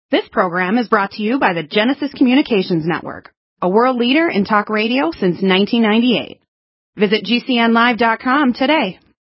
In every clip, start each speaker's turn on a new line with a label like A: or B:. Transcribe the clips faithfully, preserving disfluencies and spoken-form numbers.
A: This program is brought to you by the Genesis Communications Network, a world leader in talk radio since nineteen ninety-eight. Visit G C N live dot com today.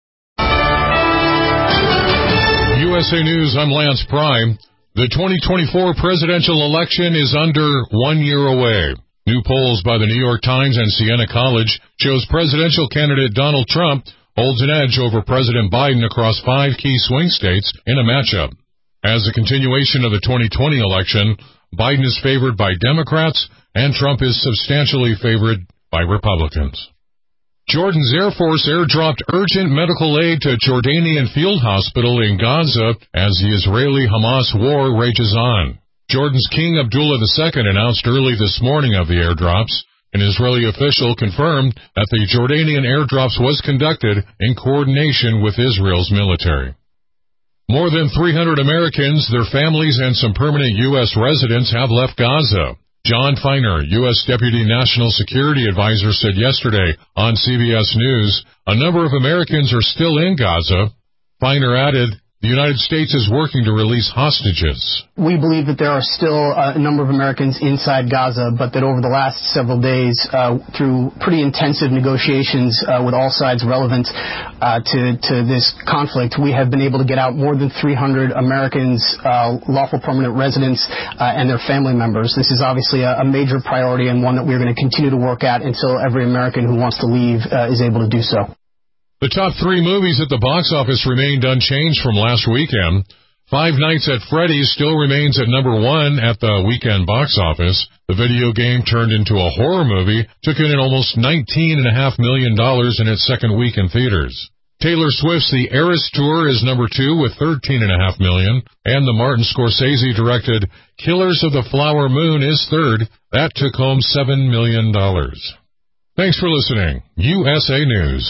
B: U S A News, I'm Lance Prime. The twenty twenty-four presidential election is under one year away. New polls by the New York Times and Siena College shows presidential candidate Donald Trump holds an edge over President Biden across five key swing states in a matchup. As a continuation of the twenty twenty election, Biden is favored by Democrats and Trump is substantially favored by Republicans. Jordan's Air Force airdropped urgent medical aid to Jordanian field hospital in Gaza as the Israeli-Hamas war rages on. Jordan's King Abdullah the Second announced early this morning of the airdrops. An Israeli official confirmed that the Jordanian airdrops was conducted in coordination with Israel's military. More than three hundred Americans, their families, and some permanent U S residents have left Gaza. John Feiner, U S Deputy National Security Advisor, said yesterday on C B S News, a number of Americans are still in Gaza. Feiner added, the United States is working to release hostages.
C: We believe that there are still a number of Americans inside Gaza, but that over the last several days, uh, through pretty intensive negotiations uh, with all sides relevant uh, to, to this conflict, we have been able to get out more than three hundred Americans, uh, lawful permanent residents, uh, and their family members. This is obviously a, a major priority and one that we're going to continue to work at until every American who wants to leave uh, is able to do so.
B: The top three movies at the box office remained unchanged from last weekend. Five Nights at Freddy's still remains at number one at the weekend box office. The video game turned into a horror movie, took in almost nineteen point five million dollars in its second week in theaters. Taylor Swift's The Eras Tour is number two with thirteen point five million dollars, and the Martin Scorsese-directed Killers of the Flower Moon is third. That took home seven million dollars. Thanks for listening. U S A News.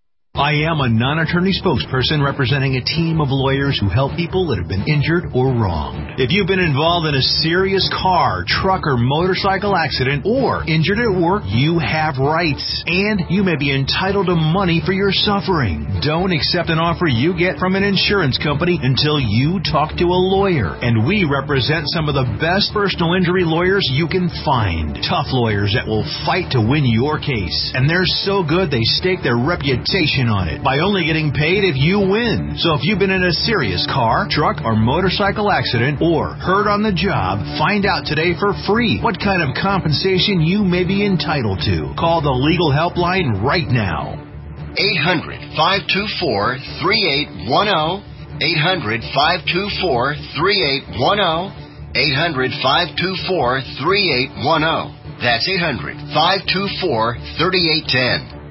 D: I am a non-attorney spokesperson representing a team of lawyers who help people that have been injured or wronged. If you've been involved in a serious car, truck, or motorcycle accident or injured at work, you have rights, and you may be entitled to money for your suffering. Don't accept an offer you get from an insurance company until you talk to a lawyer, and we represent some of the best personal injury lawyers you can find. Tough lawyers that will fight to win your case, and they're so good they stake their reputation on it by only getting paid if you win. So if you've been in a serious car, truck, or motorcycle accident or hurt on the job, find out today for free what kind of compensation you may be entitled to. Call the legal helpline right now.
E: eight hundred, five two four, three eight one zero. eight hundred, five two four, three eight one zero. eight hundred, five two four, three eight one zero. That's eight hundred, five two four, three eight one zero.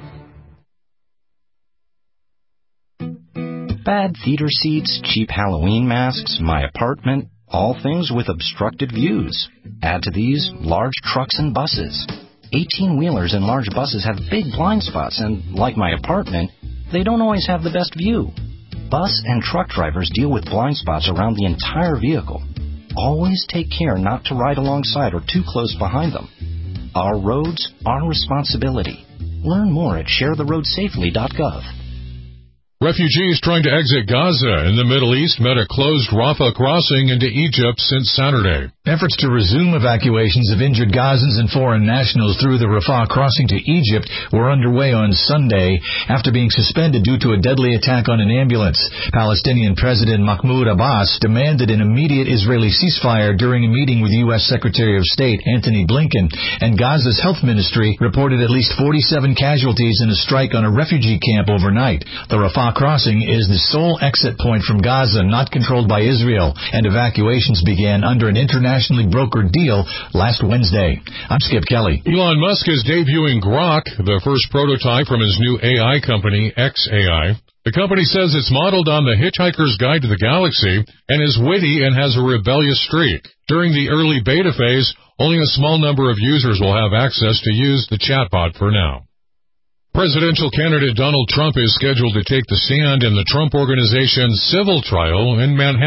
F: Bad theater seats, cheap Halloween masks, my apartment, all things with obstructed views. Add to these large trucks and buses. eighteen-wheelers and large buses have big blind spots, and like my apartment, they don't always have the best view. Bus and truck drivers deal with blind spots around the entire vehicle. Always take care not to ride alongside or too close behind them. Our roads, our responsibility. Learn more at share the road safely dot gov.
B: Refugees trying to exit Gaza in the Middle East met a closed Rafah crossing into Egypt since Saturday.
G: Efforts to resume evacuations of injured Gazans and foreign nationals through the Rafah crossing to Egypt were underway on Sunday after being suspended due to a deadly attack on an ambulance. Palestinian President Mahmoud Abbas demanded an immediate Israeli ceasefire during a meeting with U S Secretary of State Antony Blinken, and Gaza's health ministry reported at least forty-seven casualties in a strike on a refugee camp overnight. The Rafah crossing is the sole exit point from Gaza not controlled by Israel, and evacuations began under an internationally brokered deal last Wednesday. I'm Skip Kelly.
B: Elon Musk is debuting Grok, the first prototype from his new A I company, X A I. The company says it's modeled on The Hitchhiker's Guide to the Galaxy and is witty and has a rebellious streak. During the early beta phase, only a small number of users will have access to use the chatbot for now. Presidential candidate Donald Trump is scheduled to take the stand in the Trump Organization's civil trial in Manhattan.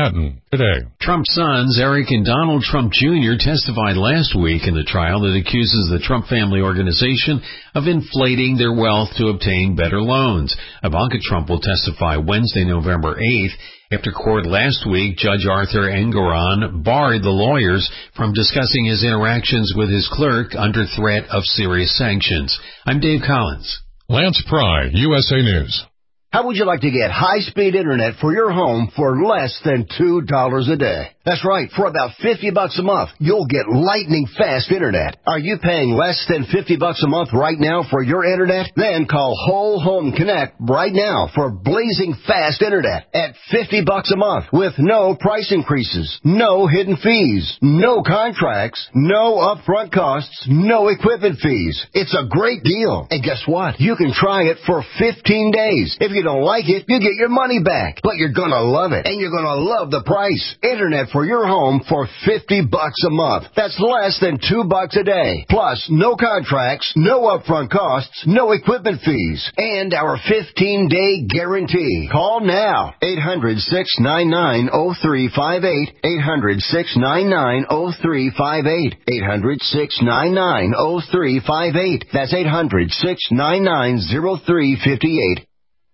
B: today.
H: Trump's sons, Eric and Donald Trump Junior, testified last week in the trial that accuses the Trump family organization of inflating their wealth to obtain better loans. Ivanka Trump will testify Wednesday, November eighth. After court last week, Judge Arthur Engoron barred the lawyers from discussing his interactions with his clerk under threat of serious sanctions. I'm Dave Collins.
B: Lance Pry, U S A News.
E: How would you like to get high-speed internet for your home for less than two dollars a day? That's right. For about fifty bucks a month, you'll get lightning-fast internet. Are you paying less than fifty bucks a month right now for your internet? Then call Whole Home Connect right now for blazing fast internet at fifty bucks a month with no price increases, no hidden fees, no contracts, no upfront costs, no equipment fees. It's a great deal. And guess what? You can try it for fifteen days. If you don't like it, you get your money back. But you're going to love it, and you're going to love the price. Internet for your home for fifty bucks a month. That's less than two bucks a day. Plus, no contracts, no upfront costs, no equipment fees, and our fifteen-day guarantee. Call now. eight hundred, six nine nine, oh three five eight. eight hundred, six nine nine, oh three five eight. eight hundred, six nine nine, oh three five eight. That's eight hundred, six nine nine, oh three five eight.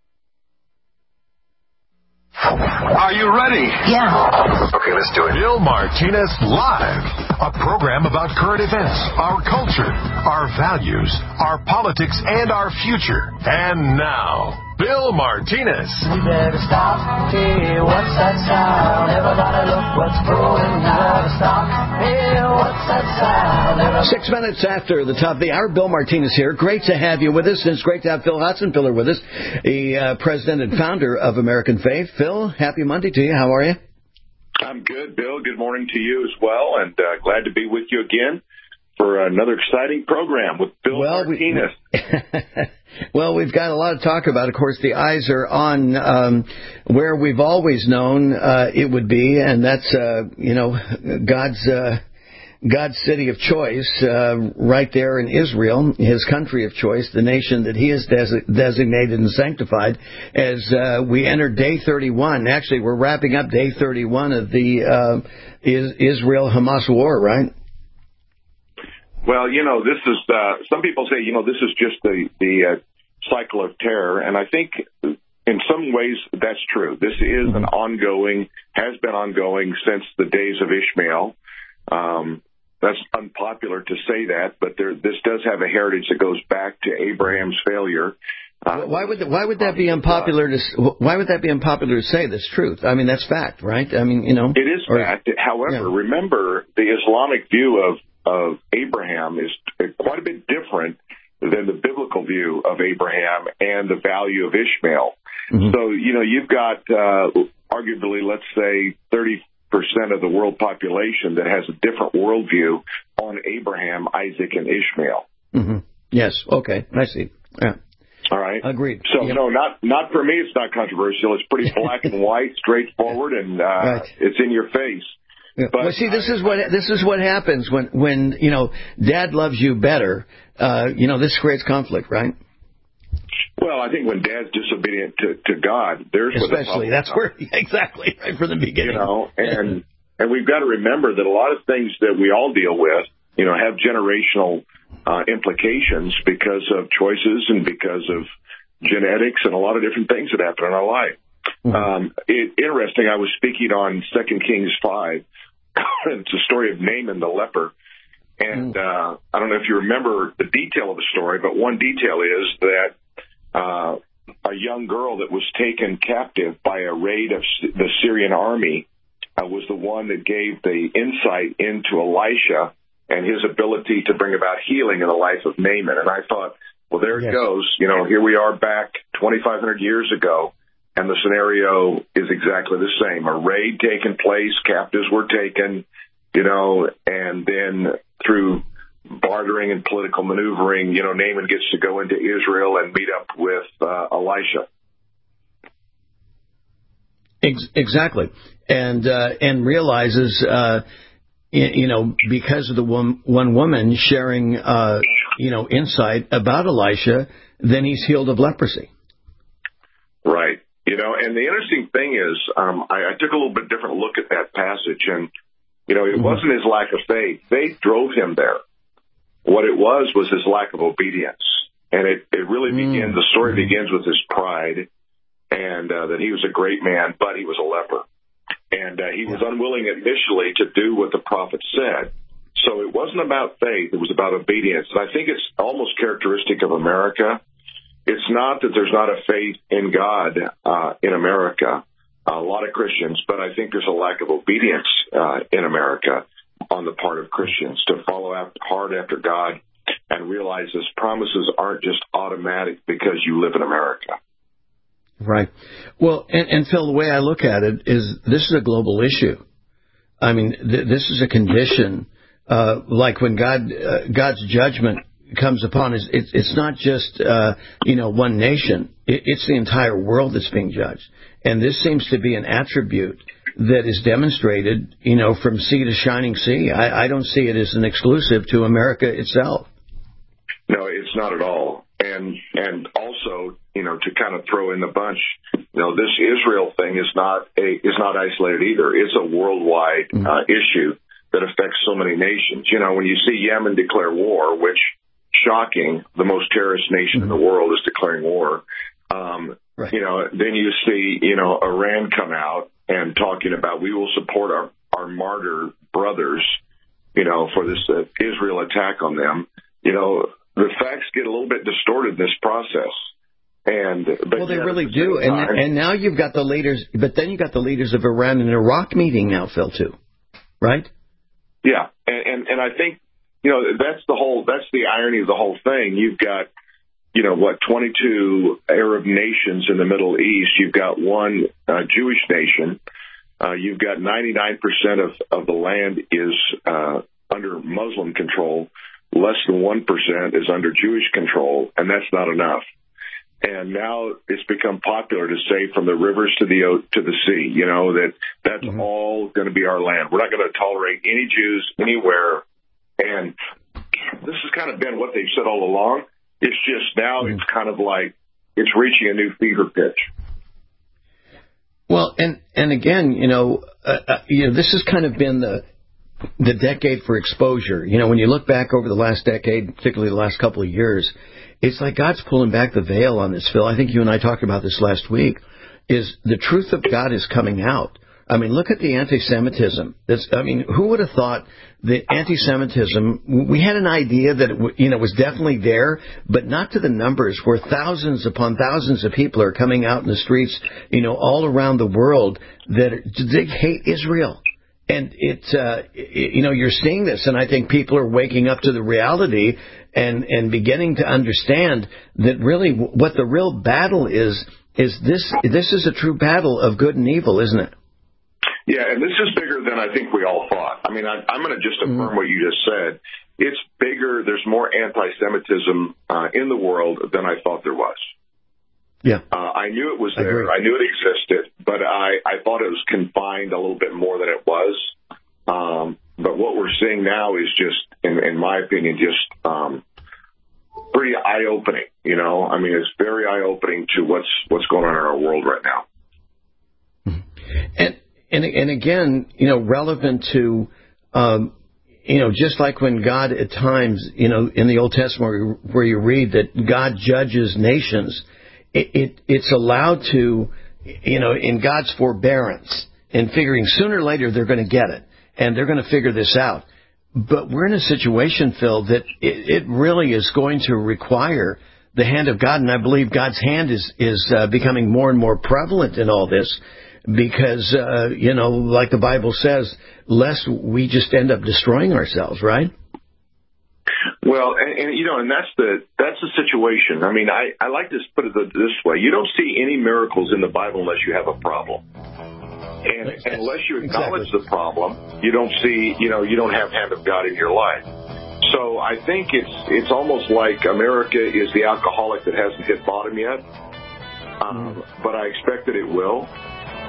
I: Are you ready?
J: Yeah.
I: Okay, let's do it. Bill Martinez Live, a program about current events, our culture, our values, our politics, and our future. And now, Bill Martinez.
J: We better stop. Hey, what's that sound? Everybody look what's brewing. We better stop. Hey, what's that sound? Everybody...
K: Six minutes after the top of the hour, Bill Martinez here. Great to have you with us, and it's great to have Phil Hotzenpiller with us, the uh, president and founder of American Faith. Phil, happy Monday to you. How are you?
L: I'm good, Bill. Good morning to you as well, and uh, glad to be with you again for another exciting program with Bill
K: well,
L: Martinez.
K: We, well, we've got a lot to talk about. Of course, the eyes are on um, where we've always known uh, it would be, and that's, uh, you know, God's uh, God's city of choice, uh, right there in Israel, his country of choice, the nation that he has des- designated and sanctified. As uh, we enter day thirty-one, actually, we're wrapping up day thirty-one of the uh, is- Israel-Hamas war, right?
L: Well, you know, this is, uh, some people say, you know, this is just the, the uh, cycle of terror. And I think in some ways that's true. This is an ongoing, has been ongoing since the days of Ishmael. Um, that's unpopular to say that, but there, this does have a heritage that goes back to Abraham's failure.
K: Uh, why would why would that be unpopular to why would that be unpopular to say this truth? I mean, that's fact, right? I mean, you know,
L: it is
K: or,
L: fact. However,
K: yeah.
L: remember the Islamic view of of Abraham is quite a bit different than the biblical view of Abraham and the value of Ishmael. Mm-hmm. So, you know, you've got uh, arguably, let's say, thirty percent of the world population that has a different worldview on Abraham, Isaac, and Ishmael.
K: Mm-hmm. Yes. Okay. I see. Yeah.
L: All right.
K: Agreed.
L: So,
K: yep.
L: no, not not for me. It's not controversial. It's pretty black and white, straightforward, and uh, right. It's in your face.
K: Yeah.
L: But
K: well, see, this is what this is what happens when when you know Dad loves you better. Uh, you know, this creates conflict, right?
L: Well, I think when Dad's disobedient to, to God, there's
K: especially that's where exactly right from the beginning.
L: You know, and and we've got to remember that a lot of things that we all deal with, you know, have generational uh, implications because of choices and because of genetics and a lot of different things that happen in our life. Mm-hmm. Um, it, interesting. I was speaking on Second Kings five. It's a story of Naaman the leper. And uh, I don't know if you remember the detail of the story, but one detail is that uh, a young girl that was taken captive by a raid of the Syrian army uh, was the one that gave the insight into Elisha and his ability to bring about healing in the life of Naaman. And I thought, well, there it yes. goes. You know, here we are back twenty-five hundred years ago, and the scenario is exactly the same. A raid taking place, captives were taken, you know, and then through bartering and political maneuvering, you know, Naaman gets to go into Israel and meet up with uh, Elisha.
K: Exactly. And uh, and realizes, uh, you know, because of the one, one woman sharing, uh, you know, insight about Elisha, then he's healed of leprosy.
L: Right. You know, and the interesting thing is, um, I, I took a little bit different look at that passage, and, you know, it mm-hmm. wasn't his lack of faith. Faith drove him there. What it was was his lack of obedience. And it, it really mm-hmm. begins, the story mm-hmm. begins with his pride, and uh, that he was a great man, but he was a leper. And uh, he yeah. was unwilling initially to do what the prophet said. So it wasn't about faith, it was about obedience. And I think it's almost characteristic of America. It's not that there's not a faith in God uh, in America, a lot of Christians, but I think there's a lack of obedience uh, in America on the part of Christians to follow after, hard after God and realize His promises aren't just automatic because you live in America.
K: Right. Well, and, and Phil, the way I look at it is this is a global issue. I mean, th- this is a condition, uh, like when God uh, God's judgment comes upon us, it's, it's not just, uh, you know, one nation. It, it's the entire world that's being judged. And this seems to be an attribute that is demonstrated, you know, from sea to shining sea. I, I don't see it as an exclusive to America itself.
L: No, it's not at all. And and also, you know, to kind of throw in the bunch, you know, this Israel thing is not a is not isolated either. It's a worldwide mm-hmm. uh, issue that affects so many nations. You know, when you see Yemen declare war, which shocking, the most terrorist nation mm-hmm. in the world is declaring war. Um, right. You know, then you see, you know, Iran come out and talking about we will support our, our martyr brothers, you know, for this uh, Israel attack on them. You know, the facts get a little bit distorted in this process. And but
K: well, they really do. And time, and now you've got the leaders, but then you got the leaders of Iran and Iraq meeting now, Phil, too, right?
L: Yeah, and and, and I think, you know, that's the whole, that's the irony of the whole thing. You've got, you know, what, twenty-two Arab nations in the Middle East. You've got one uh, Jewish nation. Uh, you've got ninety-nine percent of, of the land is uh, under Muslim control. Less than one percent is under Jewish control, and that's not enough. And now it's become popular to say from the rivers to the to the sea, you know, that that's mm-hmm. all going to be our land. We're not going to tolerate any Jews anywhere. And this has kind of been what they've said all along. It's just now mm-hmm. it's kind of like it's reaching a new fever pitch.
K: Well, and and again, you know, uh, uh, you know, this has kind of been the the decade for exposure. You know, when you look back over the last decade, particularly the last couple of years, it's like God's pulling back the veil on this, Phil. I think you and I talked about this last week, is the truth of God is coming out. I mean, look at the anti-Semitism. That's, I mean, who would have thought that anti-Semitism, we had an idea that it, you know, was definitely there, but not to the numbers where thousands upon thousands of people are coming out in the streets, you know, all around the world that they hate Israel. And it's, uh, you know, you're seeing this, and I think people are waking up to the reality and, and beginning to understand that really what the real battle is, is this, this is a true battle of good and evil, isn't it?
L: Yeah, and this is bigger than I think we all thought. I mean, I, I'm going to just affirm mm-hmm. what you just said. It's bigger. There's more anti-Semitism uh, in the world than I thought there was.
K: Yeah,
L: uh, I knew it was there. I, I knew it existed, but I, I thought it was confined a little bit more than it was. Um, but what we're seeing now is just, in, in my opinion, just um, pretty eye-opening. You know, I mean, it's very eye-opening to what's what's going on in our world right now.
K: And and and again, you know, relevant to. Um, You know, just like when God at times, you know, in the Old Testament where you read that God judges nations, it, it it's allowed to, you know, in God's forbearance and figuring sooner or later they're going to get it and they're going to figure this out. But we're in a situation, Phil, that it, it really is going to require the hand of God. And I believe God's hand is, is uh, becoming more and more prevalent in all this. Because, uh, you know, like the Bible says, lest we just end up destroying ourselves, right?
L: Well, and, and you know, and that's the that's the situation. I mean, I, I like to put it this way. You don't see any miracles in the Bible unless you have a problem. And, and unless you acknowledge exactly. the problem, you don't see, you know, you don't have hand of God in your life. So I think it's it's almost like America is the alcoholic that hasn't hit bottom yet. Um, but I expect that it will.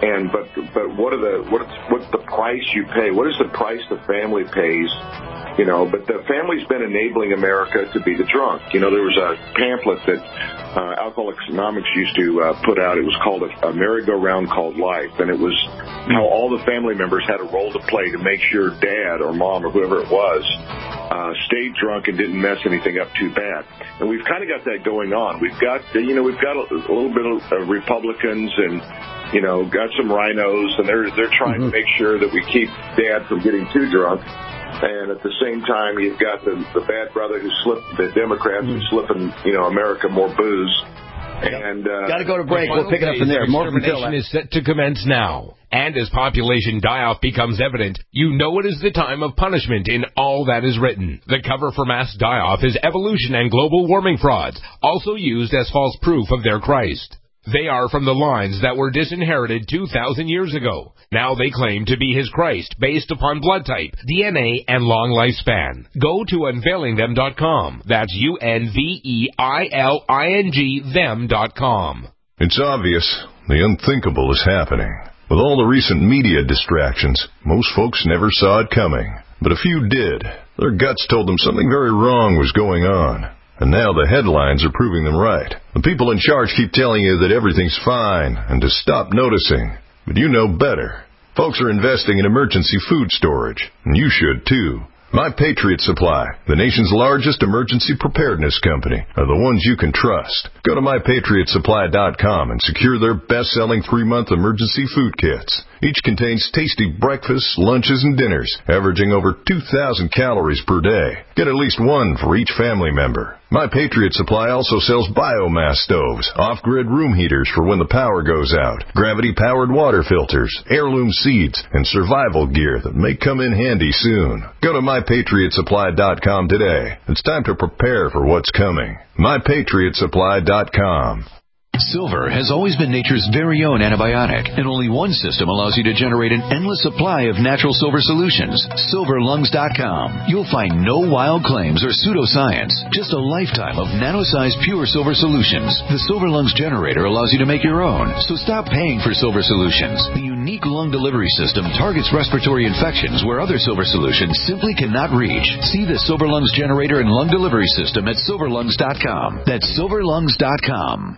L: And but but what are the what's what's the price you pay? What is the price the family pays? You know, but the family's been enabling America to be the drunk. You know, there was a pamphlet that uh, Alcoholics Anonymous used to uh, put out. It was called a, a merry-go-round called life, and it was how all the family members had a role to play to make sure dad or mom or whoever it was uh, stayed drunk and didn't mess anything up too bad. And we've kind of got that going on. We've got, you know, we've got a, a little bit of uh, Republicans and, you know, got some rhinos, and they're they're trying mm-hmm. to make sure that we keep dad from getting too drunk. And at the same time, you've got the, the bad brother who slipped, the Democrats mm-hmm. who's slipping, you know, America more booze. And uh,
K: got to go to break. We'll pick it up from there. More from Bill.
M: Is set to commence now. And as population die-off becomes evident, you know it is the time of punishment in all that is written. The cover for mass die-off is evolution and global warming frauds, also used as false proof of their Christ. They are from the lines that were disinherited two thousand years ago. Now they claim to be his Christ based upon blood type, D N A, and long lifespan. Go to unveiling them dot com. That's U N V E I L I N G them dot com.
I: It's obvious. The unthinkable is happening. With all the recent media distractions, most folks never saw it coming. But a few did. Their guts told them something very wrong was going on. And now the headlines are proving them right. The people in charge keep telling you that everything's fine and to stop noticing. But you know better. Folks are investing in emergency food storage, and you should too. My Patriot Supply, the nation's largest emergency preparedness company, are the ones you can trust. Go to my patriot supply dot com and secure their best-selling three-month emergency food kits. Each contains tasty breakfasts, lunches, and dinners, averaging over two thousand calories per day. Get at least one for each family member. My Patriot Supply also sells biomass stoves, off-grid room heaters for when the power goes out, gravity-powered water filters, heirloom seeds, and survival gear that may come in handy soon. Go to my patriot supply dot com today. It's time to prepare for what's coming. my patriot supply dot com.
N: Silver has always been nature's very own antibiotic, and only one system allows you to generate an endless supply of natural silver solutions. silver lungs dot com. You'll find no wild claims or pseudoscience, just a lifetime of nano-sized pure silver solutions. The Silver Lungs generator allows you to make your own, so stop paying for silver solutions. The unique lung delivery system targets respiratory infections where other silver solutions simply cannot reach. See the Silver Lungs generator and lung delivery system at silver lungs dot com. That's silver lungs dot com.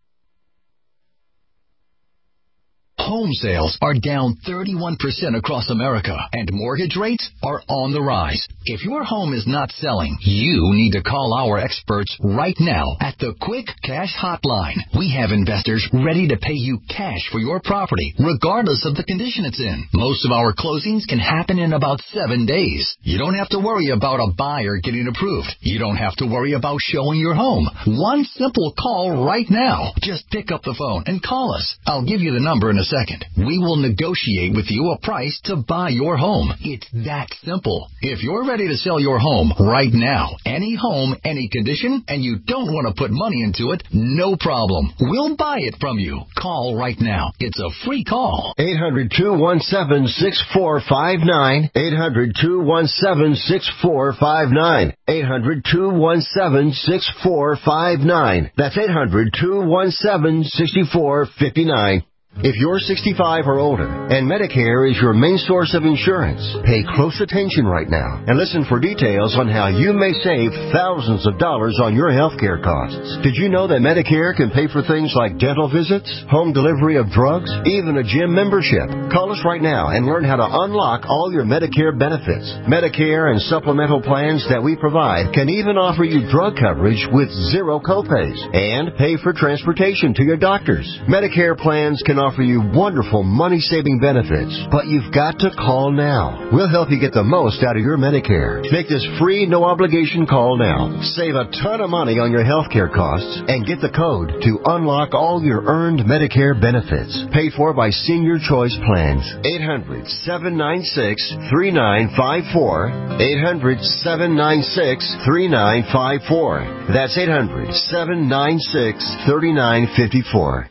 O: Home sales are down thirty-one percent across America, and mortgage rates are on the rise. If your home is not selling, you need to call our experts right now at the Quick Cash Hotline. We have investors ready to pay you cash for your property, regardless of the condition it's in. Most of our closings can happen in about seven days. You don't have to worry about a buyer getting approved. You don't have to worry about showing your home. One simple call right now. Just pick up the phone and call us. I'll give you the number in a second. We will negotiate with you a price to buy your home. It's that simple. If you're ready to sell your home right now, any home, any condition, and you don't want to put money into it, no problem. We'll buy it from you. Call right now. It's a free call.
P: eight hundred, two one seven, six four five nine. eight hundred, two one seven, six four five nine. eight hundred, two one seven, six four five nine. That's eight hundred, two one seven, six four five nine. If you're sixty-five or older and Medicare is your main source of insurance, pay close attention right now and listen for details on how you may save thousands of dollars on your health care costs. Did you know that Medicare can pay for things like dental visits, home delivery of drugs, even a gym membership? Call us right now and learn how to unlock all your Medicare benefits. Medicare and supplemental plans that we provide can even offer you drug coverage with zero copays and pay for transportation to your doctors. Medicare plans can offer you wonderful money-saving benefits, but you've got to call now. We'll help you get the most out of your Medicare. Make this free, no-obligation call now. Save a ton of money on your health care costs and get the code to unlock all your earned Medicare benefits. Paid for by Senior Choice Plans. eight hundred, seven nine six, three nine five four. eight hundred, seven nine six, three nine five four. That's eight hundred, seven nine six, three nine five four.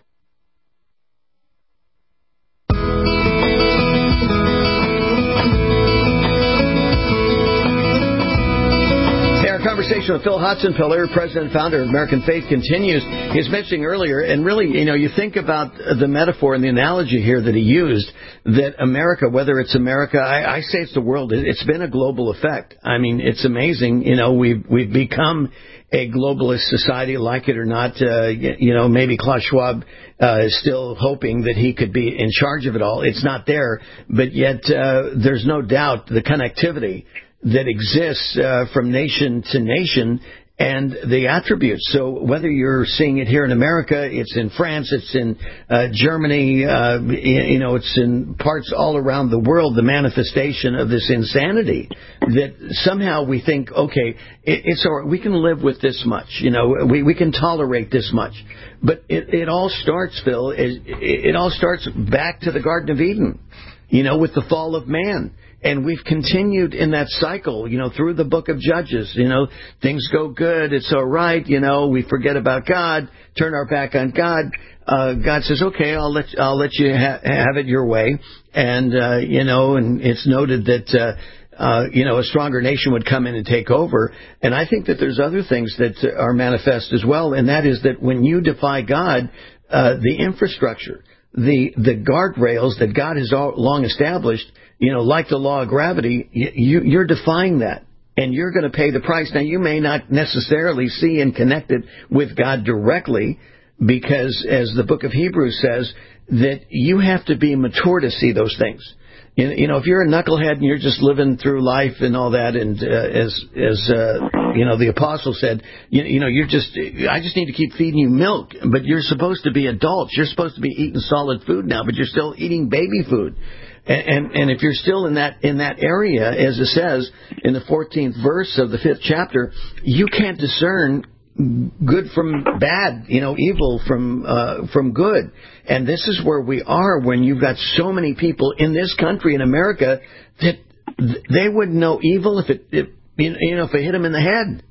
K: conversation with Phil Hotzenpiller, president and founder of American Faith, continues. He was mentioning earlier, and really, you know, you think about the metaphor and the analogy here that he used, that America, whether it's America, I, I say it's the world, it's been a global effect. I mean, it's amazing. You know, we've, we've become a globalist society, like it or not. Uh, you know, maybe Klaus Schwab uh, is still hoping that he could be in charge of it all. It's not there, but yet uh, there's no doubt the connectivity that exists uh, from nation to nation and the attributes. So whether you're seeing it here in America, it's in France, it's in uh, Germany, uh, you know, it's in parts all around the world, the manifestation of this insanity that somehow we think, okay, it, it's all right, we can live with this much, you know, we, we can tolerate this much. But it, it all starts, Phil, it, it all starts back to the Garden of Eden, you know, with the fall of man. And we've continued in that cycle, you know, through the book of Judges. You know, things go good, it's all right, you know, we forget about God, turn our back on God. Uh, God says, okay, I'll let I'll let you ha- have it your way. And, uh, you know, and it's noted that, uh, uh, you know, a stronger nation would come in and take over. And I think that there's other things that are manifest as well, and that is that when you defy God, uh, the infrastructure, the the guardrails that God has all long established, you know, like the law of gravity, you, you're defying that, and you're going to pay the price. Now, you may not necessarily see and connect it with God directly, because, as the book of Hebrews says, that you have to be mature to see those things. You know, if you're a knucklehead and you're just living through life and all that, and uh, as as uh, you know, the apostle said, you, you know, you're just, I just need to keep feeding you milk, but you're supposed to be adults. You're supposed to be eating solid food now, but you're still eating baby food. And, and and if you're still in that in that area, as it says in the fourteenth verse of the fifth chapter, you can't discern good from bad, you know, evil from uh, from good. And this is where we are when you've got so many people in this country, in America, that they wouldn't know evil if it, if, you know, if it hit them in the head.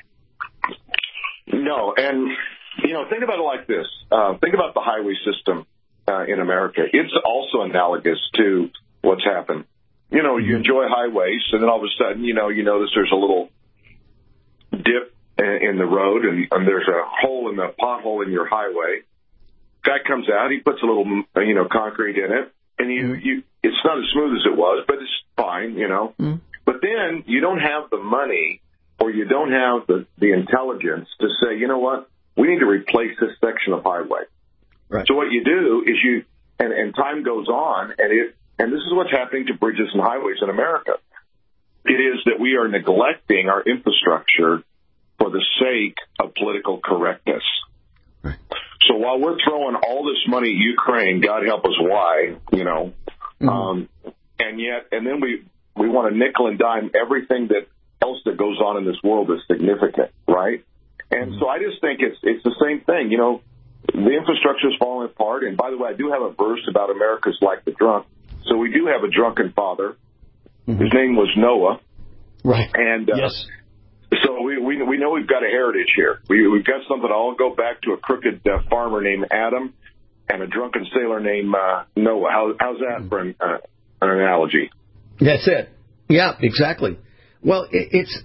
L: No, and, you know, think about it like this. Uh, think about the highway system uh, in America. It's also analogous to what's happened. You know, you enjoy highways, and then all of a sudden, you know, you notice there's a little dip in the road, and, and there's a hole in the pothole in your highway. Guy comes out, he puts a little, you know, concrete in it, and you, you, it's not as smooth as it was, but it's fine, you know. Mm. But then you don't have the money, or you don't have the, the intelligence to say, you know what, we need to replace this section of highway. Right. So what you do is you, and, and time goes on, and it, and this is what's happening to bridges and highways in America. It is that we are neglecting our infrastructure for the sake of political correctness. Right. So while we're throwing all this money at Ukraine, God help us why, you know, mm-hmm. um, and yet, and then we, we want to nickel and dime everything that else that goes on in this world is significant, right? And mm-hmm. so I just think it's it's the same thing, you know, the infrastructure is falling apart. And by the way, I do have a verse about America's like the drunk. So we do have a drunken father. Mm-hmm. His name was Noah.
K: Right.
L: And, uh,
K: yes.
L: So we, we we know we've got a heritage here. We, we've got something all go back to a crooked uh, farmer named Adam and a drunken sailor named uh, Noah. How, how's that for an, uh, an analogy?
K: That's it. Yeah, exactly. Well, it, it's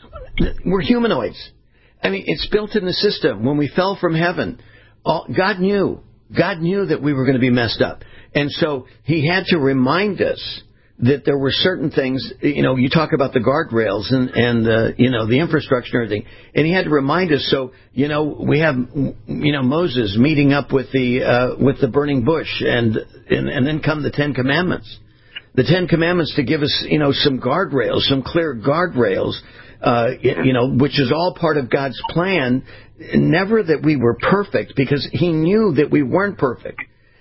K: we're humanoids. I mean, it's built in the system. When we fell from heaven, all, God knew. God knew that we were going to be messed up. And so he had to remind us that there were certain things, you know, you talk about the guardrails and, and uh, you know, the infrastructure and everything. And he had to remind us. So, you know, we have, you know, Moses meeting up with the uh, with the burning bush, and, and and then come the Ten Commandments. The Ten Commandments to give us, you know, some guardrails, some clear guardrails, uh, you know, which is all part of God's plan. Never that we were perfect, because he knew that we weren't perfect.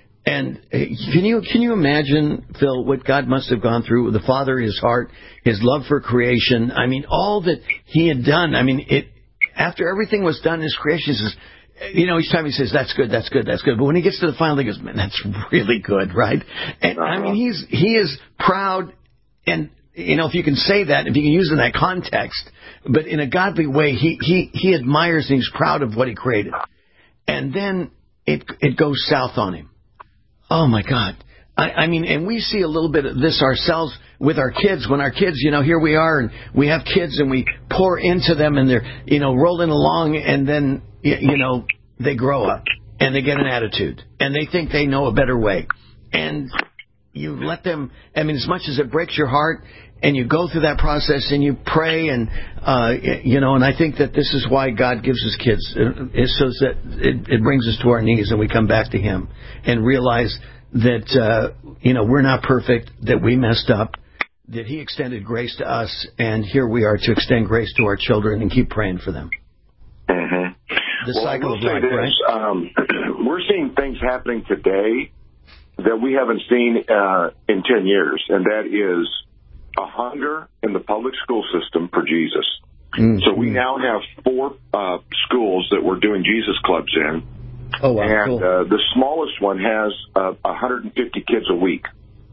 K: And can you can you imagine, Phil, what God must have gone through, the Father, his heart, his love for creation? I mean, all that he had done. I mean, it after everything was done in his creation, he says, you know, each time he says, that's good, that's good, that's good. But when he gets to the final, he goes, man, that's really good, right? And I mean, he's he is proud, and, you know, if you can say that, if you can use it in that context, but in a godly way, he, he, he admires and he's proud of what he created. And then it it goes south on him. Oh, my God. I, I mean, and we see a little bit of this ourselves with our kids. When our kids, you know, here we are, and we have kids, and we pour into them, and they're, you know, rolling along, and then, you know, they grow up, and they get an attitude, and they think they know a better way. And you let them, I mean, as much as it breaks your heart, and you go through that process, and you pray, and, uh, you know, and I think that this is why God gives us kids, is so that it, it brings us to our knees, and we come back to Him, and realize that, uh, you know, we're not perfect, that we messed up, that He extended grace to us, and here we are to extend grace to our children and keep praying for them.
L: Mm-hmm.
K: The
L: well,
K: cycle
L: I will
K: of
L: say
K: life,
L: this,
K: right?
L: Um, we're seeing things happening today that we haven't seen uh, in ten years, and that is a hunger in the public school system for Jesus. Mm-hmm. So we now have four uh, schools that we're doing Jesus Clubs in.
K: Oh, wow,
L: and
K: cool.
L: uh, the smallest one has uh, one hundred fifty kids a week.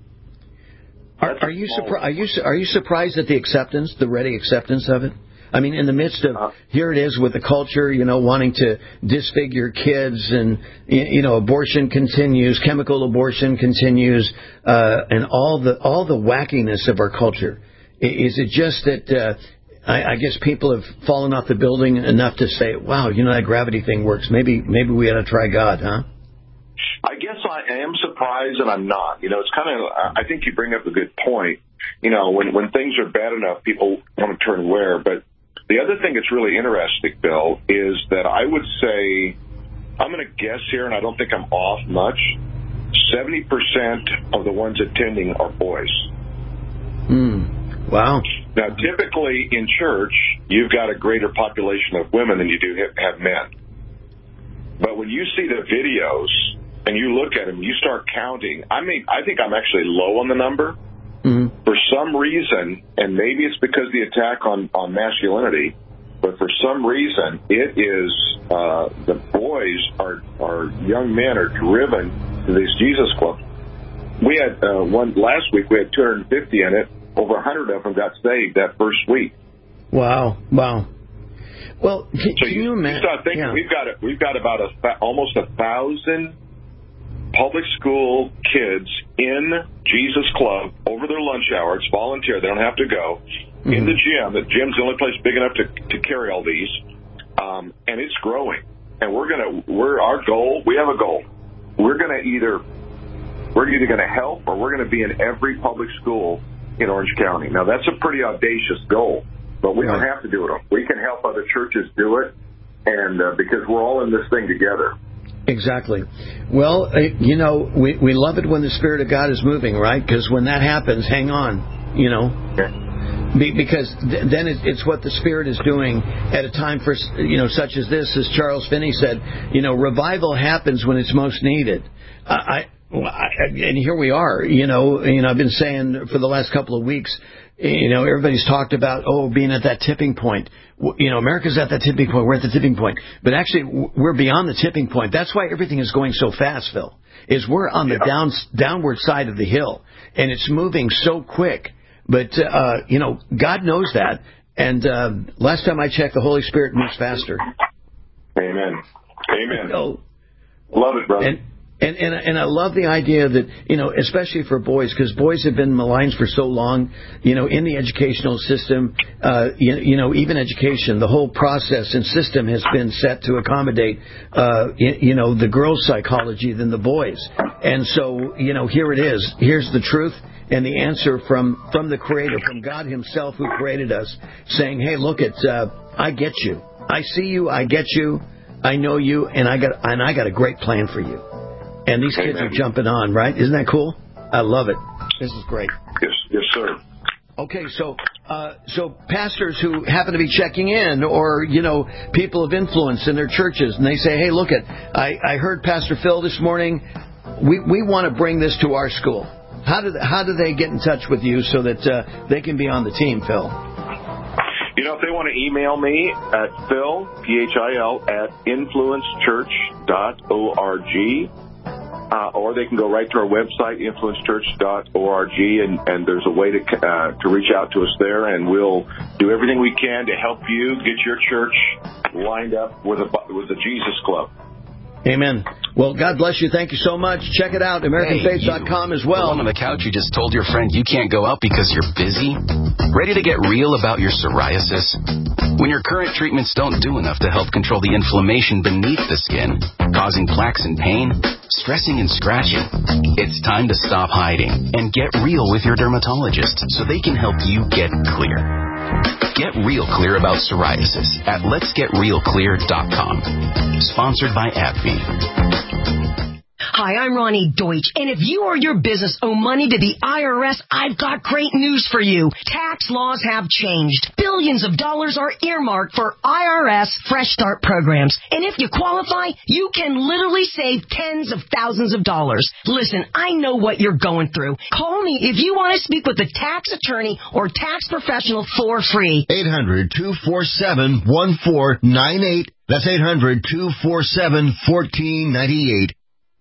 K: Are, are you surprised? Are you are you surprised at the acceptance, the ready acceptance of it? I mean, in the midst of uh, here it is with the culture, you know, wanting to disfigure kids, and you know, abortion continues, chemical abortion continues, uh, and all the all the wackiness of our culture. Is it just that? Uh, I, I guess people have fallen off the building enough to say, wow, you know, that gravity thing works. Maybe maybe we ought to try God, huh?
L: I guess I am surprised and I'm not. You know, it's kind of, I think you bring up a good point. You know, when, when things are bad enough, people want to turn away. But the other thing that's really interesting, Bill, is that I would say, I'm going to guess here, and I don't think I'm off much, seventy percent of the ones attending are boys.
K: Hmm. Wow.
L: Now, typically in church, you've got a greater population of women than you do have men. But when you see the videos and you look at them, you start counting. I mean, I think I'm actually low on the number. Mm-hmm. For some reason, and maybe it's because of the attack on, on masculinity, but for some reason, it is uh, the boys are, are young men are driven to this Jesus Club. We had uh, one last week, we had two hundred fifty in it. Over one hundred of them got saved that first week.
K: Wow! Wow! Well, can,
L: so
K: can
L: you,
K: you imagine?
L: You start thinking yeah. we've got a, we've got about a almost a thousand public school kids in Jesus Club over their lunch hour. It's volunteer; they don't have to go mm-hmm. in the gym. The gym's the only place big enough to to carry all these, um, and it's growing. And we're gonna we're our goal. We have a goal. We're gonna either we're either gonna help or we're gonna be in every public school in Orange County. Now, that's a pretty audacious goal, but we don't have to do it. We can help other churches do it, and uh, because we're all in this thing together.
K: Exactly. Well, uh, you know, we, we love it when the Spirit of God is moving, right? Because when that happens, hang on, you know. Yeah. Be, because th- then it, it's what the Spirit is doing at a time for, you know, such as this. As Charles Finney said, you know, revival happens when it's most needed. Uh, I Well, I, and here we are, you know, you know, I've been saying for the last couple of weeks, you know, everybody's talked about, oh, being at that tipping point. You know, America's at that tipping point. We're at the tipping point. But actually, we're beyond the tipping point. That's why everything is going so fast, Phil, is we're on the yeah. down, downward side of the hill, and it's moving so quick. But, uh, you know, God knows that. And uh, last time I checked, the Holy Spirit moves faster.
L: Amen. Amen.
K: You know,
L: love it, brother.
K: And, And, and and I love the idea that, you know, especially for boys, because boys have been maligned for so long, you know, in the educational system, uh, you, you know, even education, the whole process and system has been set to accommodate, uh, you, you know, the girls' psychology than the boys. And so, you know, here it is. Here's the truth and the answer from, from the Creator, from God Himself who created us, saying, hey, look, at, uh, I get you. I see you. I get you. I know you. And I got and I got a great plan for you. And these kids
L: Amen.
K: are jumping on, right? Isn't that cool? I love it. This is great.
L: Yes, yes, sir.
K: Okay, so uh, so pastors who happen to be checking in, or you know, people of influence in their churches, and they say, "Hey, look, at I, I heard Pastor Phil this morning. We we want to bring this to our school." How do they, how do they get in touch with you so that uh, they can be on the team, Phil?
L: You know, if they want to email me at Phil P H I L at influence church dot org. Uh, or they can go right to our website, influence church dot org, and, and there's a way to uh, to reach out to us there, and we'll do everything we can to help you get your church lined up with a with a Jesus Club.
K: Amen. Well, God bless you. Thank you so much. Check it out, American Faith dot com as well.
Q: The one on the couch who just told your friend you can't go out because you're busy? Ready to get real about your psoriasis? When your current treatments don't do enough to help control the inflammation beneath the skin, causing plaques and pain, stressing and scratching, it's time to stop hiding and get real with your dermatologist so they can help you get clear. Get real clear about psoriasis at lets get real clear dot com. Sponsored by AbbVie.
R: Hi, I'm Ronnie Deutsch, and if you or your business owe money to the I R S, I've got great news for you. Tax laws have changed. Billions of dollars are earmarked for I R S Fresh Start programs, and if you qualify, you can literally save tens of thousands of dollars. Listen, I know what you're going through. Call me if you want to speak with a tax attorney or tax professional for free.
P: eight hundred, two four seven, one four nine eight. That's eight hundred, two four seven, one four nine eight.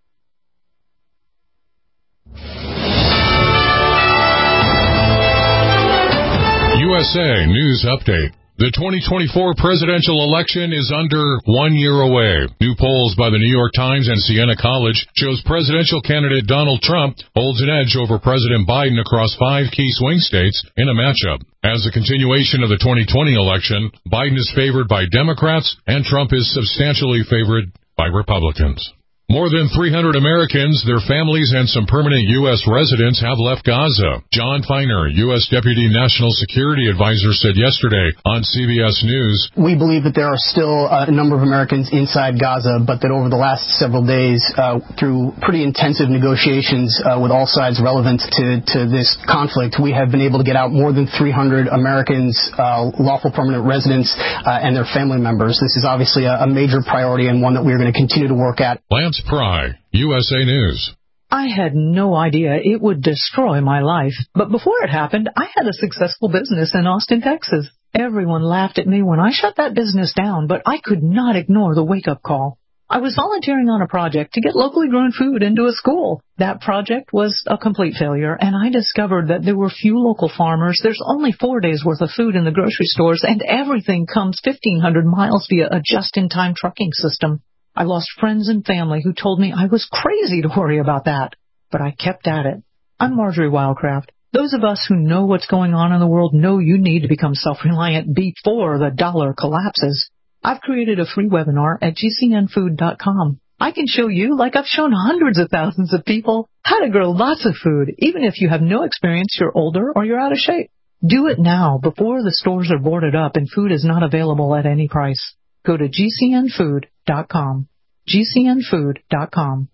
B: U S A News Update. The twenty twenty-four presidential election is under one year away. New polls by the New York Times and Siena College shows presidential candidate Donald Trump holds an edge over President Biden across five key swing states in a matchup. As a continuation of the twenty twenty election, Biden is favored by Democrats and Trump is substantially favored by Republicans. More than three hundred Americans, their families, and some permanent U S residents have left Gaza. John Feiner, U S Deputy National Security Advisor, said yesterday on C B S News,
C: "We believe that there are still a number of Americans inside Gaza, but that over the last several days, uh, through pretty intensive negotiations uh, with all sides relevant to, to this conflict, we have been able to get out more than three hundred Americans, uh, lawful permanent residents, uh, and their family members. This is obviously a, a major priority and one that we're going to continue to work at."
B: Lance Pry, U S A News.
S: I had no idea it would destroy my life. But before it happened, I had a successful business in Austin, Texas. Everyone laughed at me when I shut that business down, but I could not ignore the wake-up call. I was volunteering on a project to get locally grown food into a school. That project was a complete failure, and I discovered that there were few local farmers. There's only four days' worth of food in the grocery stores, and everything comes fifteen hundred miles via a just-in-time trucking system. I lost friends and family who told me I was crazy to worry about that, but I kept at it. I'm Marjorie Wildcraft. Those of us who know what's going on in the world know you need to become self-reliant before the dollar collapses. I've created a free webinar at G C N food dot com. I can show you, like I've shown hundreds of thousands of people, how to grow lots of food, even if you have no experience, you're older, or you're out of shape. Do it now, before the stores are boarded up and food is not available at any price. Go to G C N food dot com. G C N food dot com.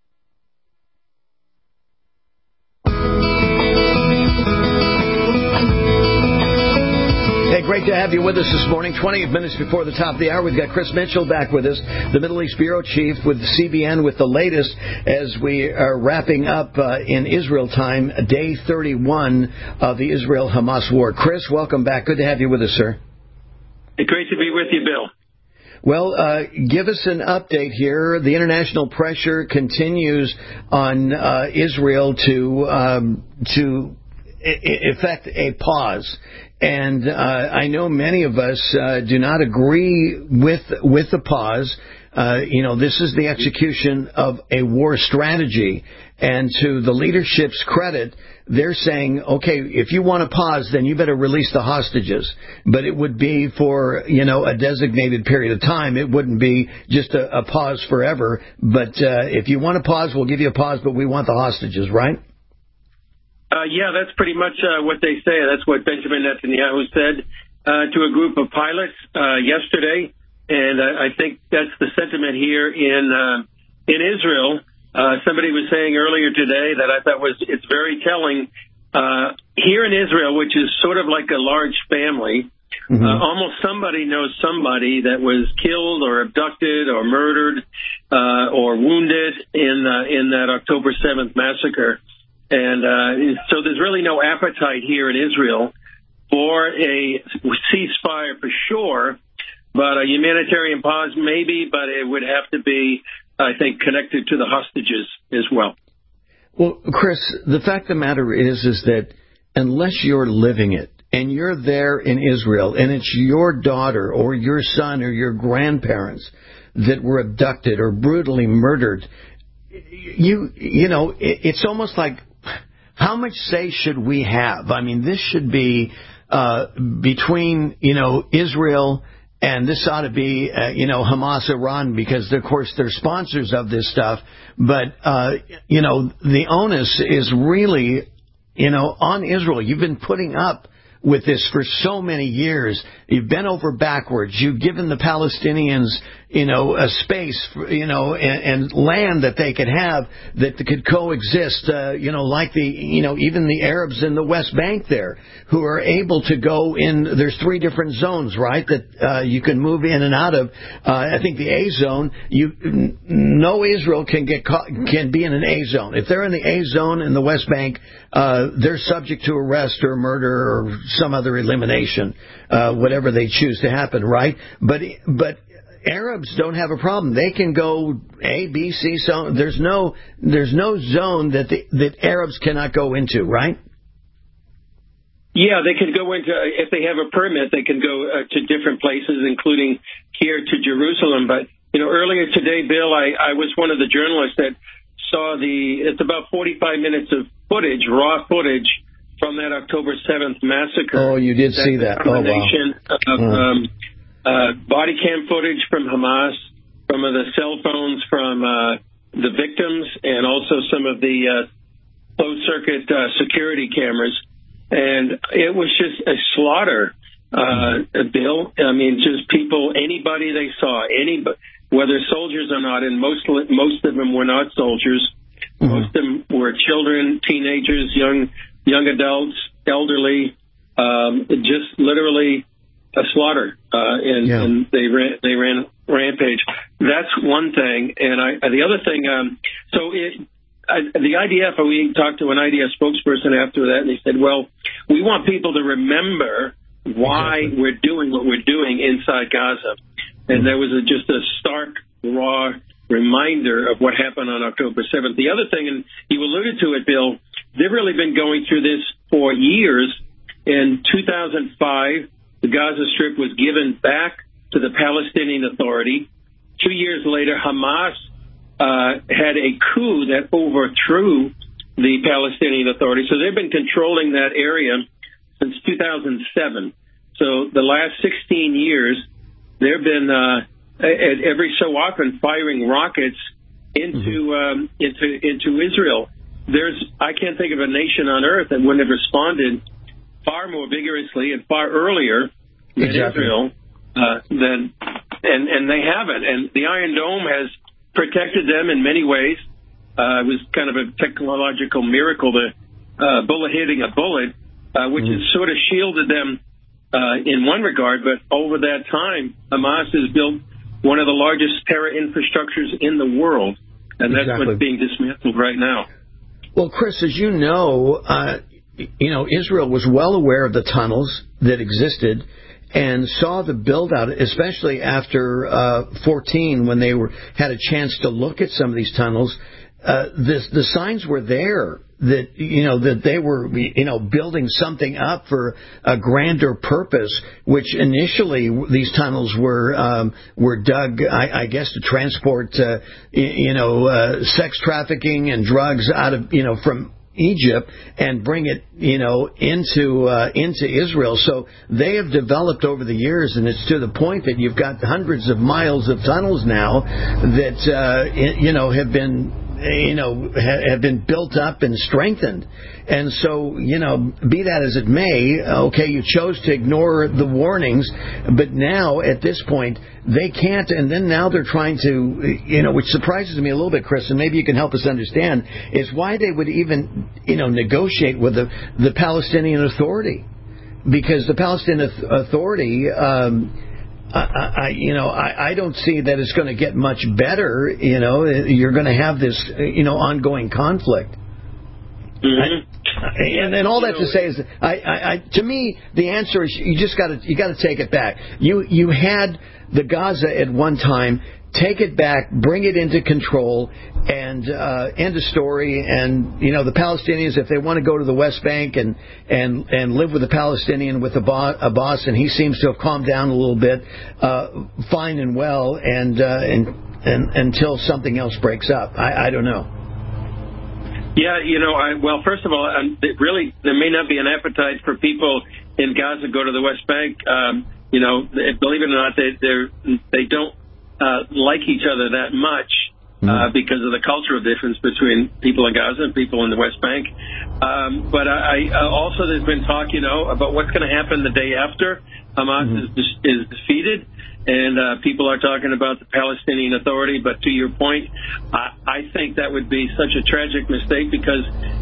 K: Hey, great to have you with us this morning. twenty minutes before the top of the hour, we've got Chris Mitchell back with us, the Middle East Bureau Chief with C B N with the latest as we are wrapping up uh, in Israel time, day thirty-one of the Israel-Hamas war. Chris, welcome back. Good to have you with us, sir.
T: Hey, great to be with you, Bill.
K: Well, uh, give us an update here. The international pressure continues on uh, Israel to um, to effect a pause. And uh, I know many of us uh, do not agree with with the pause. Uh, you know, this is the execution of a war strategy. And to the leadership's credit, they're saying, okay, if you want to pause, then you better release the hostages. But it would be for, you know, a designated period of time. It wouldn't be just a, a pause forever. But uh, if you want to pause, we'll give you a pause, but we want the hostages, right?
T: Uh, yeah, that's pretty much uh, what they say. That's what Benjamin Netanyahu said uh, to a group of pilots uh, yesterday. And uh, I think that's the sentiment here in uh, in Israel. Uh, somebody was saying earlier today that I thought was it's very telling. Uh, here in Israel, which is sort of like a large family, mm-hmm. uh, almost somebody knows somebody that was killed or abducted or murdered uh, or wounded in uh, in that October seventh massacre. And uh, so there's really no appetite here in Israel for a ceasefire for sure, but a humanitarian pause maybe, but it would have to be, I think, connected to the hostages as well.
K: Well, Chris, the fact of the matter is, is that unless you're living it and you're there in Israel and it's your daughter or your son or your grandparents that were abducted or brutally murdered. You, you know, it, it's almost like, how much say should we have? I mean, this should be uh, between, you know, Israel and this ought to be, uh, you know, Hamas, Iran, because, of course, they're sponsors of this stuff. But, uh, you know, the onus is really, you know, on Israel. You've been putting up with this for so many years. You've bent over backwards. You've given the Palestinians, you know, a space, for, you know, and, and land that they could have that could coexist, uh, you know, like the, you know, even the Arabs in the West Bank there who are able to go in. There's three different zones, right, that uh, you can move in and out of. Uh, I think the A zone, you, no Israel can get caught, can be in an A zone. If they're in the A zone in the West Bank, uh, they're subject to arrest or murder or some other elimination, uh, whatever they choose to happen, right? But, but, Arabs don't have a problem. They can go A, B, C. So there's no there's no zone that the, that Arabs cannot go into, right?
T: Yeah, they can go into, if they have a permit, they can go uh, to different places, including here to Jerusalem. But you know, earlier today, Bill, I, I was one of the journalists that saw the. It's about forty-five minutes of footage, raw footage from that October seventh massacre.
K: Oh, you did see that. Oh, wow.
T: Of, um, Uh, body cam footage from Hamas, some of the cell phones from uh, the victims, and also some of the uh, closed-circuit uh, security cameras. And it was just a slaughter, uh, Bill. I mean, just people, anybody they saw, any, whether soldiers or not, and most most of them were not soldiers. Mm-hmm. Most of them were children, teenagers, young young adults, elderly, um, just literally a slaughter, uh, and, yeah. and they ran, they ran rampage. That's one thing. And I, the other thing, um, so it, I, the I D F, we talked to an I D F spokesperson after that, and they said, well, we want people to remember why exactly. we're doing what we're doing inside Gaza. And mm-hmm. there was a, just a stark, raw reminder of what happened on October seventh. The other thing, and you alluded to it, Bill, they've really been going through this for years. In two thousand five, the Gaza Strip was given back to the Palestinian Authority. Two years later, Hamas uh, had a coup that overthrew the Palestinian Authority. So they've been controlling that area since two thousand seven. So the last sixteen years, they've been uh, every so often firing rockets into um, into into Israel. There's I can't think of a nation on earth that wouldn't have responded far more vigorously and far earlier than exactly. Israel, uh, than, and, and they haven't. And the Iron Dome has protected them in many ways. Uh, it was kind of a technological miracle, the uh, bullet hitting a bullet, uh, which mm. has sort of shielded them uh, in one regard. But over that time, Hamas has built one of the largest terror infrastructures in the world, and that's exactly. what's being dismantled right now.
K: Well, Chris, as you know, uh, you know, Israel was well aware of the tunnels that existed and saw the build-out, especially after uh, fourteen, when they were had a chance to look at some of these tunnels. Uh, this, the signs were there that, you know, that they were, you know, building something up for a grander purpose, which initially these tunnels were um, were dug, I, I guess, to transport, uh, you know, uh, sex trafficking and drugs out of, you know, from Egypt and bring it, you know, into uh, into Israel. So they have developed over the years, and it's to the point that you've got hundreds of miles of tunnels now that uh, you know have been. you know, have been built up and strengthened. And so, you know, be that as it may, okay, you chose to ignore the warnings, but now at this point they can't, and then now they're trying to, you know, which surprises me a little bit, Chris, and maybe you can help us understand, is why they would even, you know, negotiate with the, the Palestinian Authority. Because the Palestinian Authority, um, I, I, you know, I, I don't see that it's going to get much better. You know, you're going to have this, you know, ongoing conflict. Mm-hmm. I, and then all that to say is, I, I, I, to me, the answer is you just got to, you got to take it back. You, you had the Gaza at one time take it back, bring it into control, and uh, end of story. And, you know, the Palestinians, if they want to go to the West Bank and and, and live with a Palestinian with a, bo- a boss, and he seems to have calmed down a little bit, uh, fine and well, and, uh, and, and until something else breaks up. I, I don't know.
T: Yeah, you know, I, well, first of all, um, it really, there may not be an appetite for people in Gaza to go to the West Bank. Um, you know, they, believe it or not, they they're, they don't uh, like each other that much uh, mm. because of the cultural difference between people in Gaza and people in the West Bank. Um, but I, I also, there's been talk, you know, about what's going to happen the day after Hamas mm-hmm. is, is defeated. And uh, people are talking about the Palestinian Authority. But to your point, I, I think that would be such a tragic mistake because,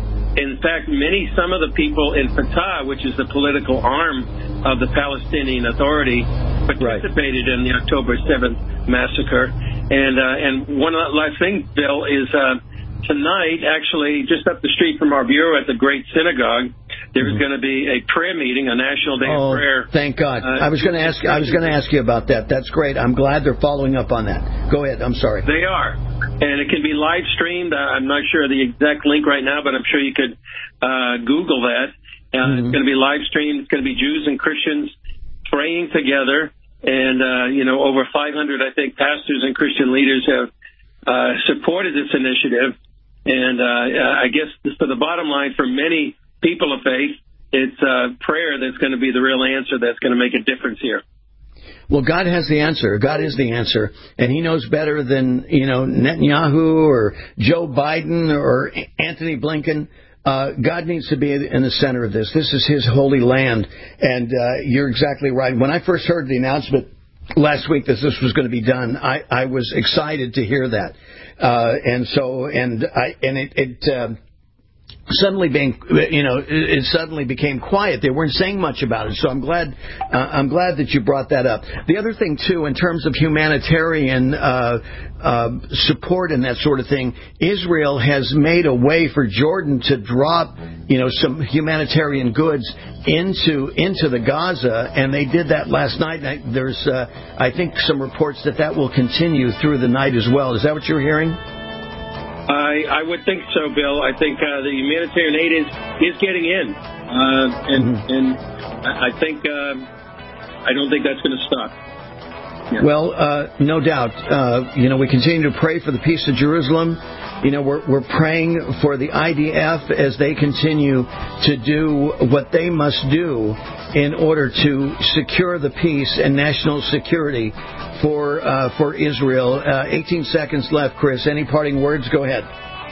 T: in fact, many, some of the people in Fatah, which is the political arm of the Palestinian Authority, participated right. in the October seventh massacre. And uh, and one last thing, Bill, is uh, tonight, actually, just up the street from our bureau at the Great Synagogue, there's mm-hmm. going to be a prayer meeting, a national day
K: oh,
T: of prayer.
K: Thank God! Uh, I was going to ask. I was going to ask you about that. That's great. I'm glad they're following up on that. Go ahead. I'm sorry.
T: They are, and it can be live streamed. I'm not sure the exact link right now, but I'm sure you could uh, Google that. Uh, mm-hmm. It's going to be live streamed. It's going to be Jews and Christians praying together, and uh, you know, over five hundred, I think, pastors and Christian leaders have uh, supported this initiative. And uh, I guess for the bottom line, for many people of faith, it's uh, prayer that's going to be the real answer that's going to make a difference here.
K: Well, God has the answer. God is the answer. And he knows better than, you know, Netanyahu or Joe Biden or Anthony Blinken. Uh, God needs to be in the center of this. This is his holy land. And uh, you're exactly right. When I first heard the announcement last week that this was going to be done, I, I was excited to hear that. Uh, and so, and I, and it, it uh, suddenly being, you know, it, it suddenly became quiet. They weren't saying much about it. So I'm glad, uh, I'm glad that you brought that up. The other thing too, in terms of humanitarian uh, uh, support and that sort of thing, Israel has made a way for Jordan to drop, you know, some humanitarian goods into into the Gaza, and they did that last night. There's, uh, I think, some reports that that will continue through the night as well. Is that what you're hearing?
T: I, I would think so, Bill. I think uh, the humanitarian aid is, is getting in, uh, and mm-hmm. and I think uh, I don't think that's going to stop. Yeah.
K: Well, uh, no doubt. Uh, you know, we continue to pray for the peace of Jerusalem. You know, we're we're praying for the I D F as they continue to do what they must do in order to secure the peace and national security for uh, for Israel. Uh, eighteen seconds left, Chris. Any parting words? Go ahead.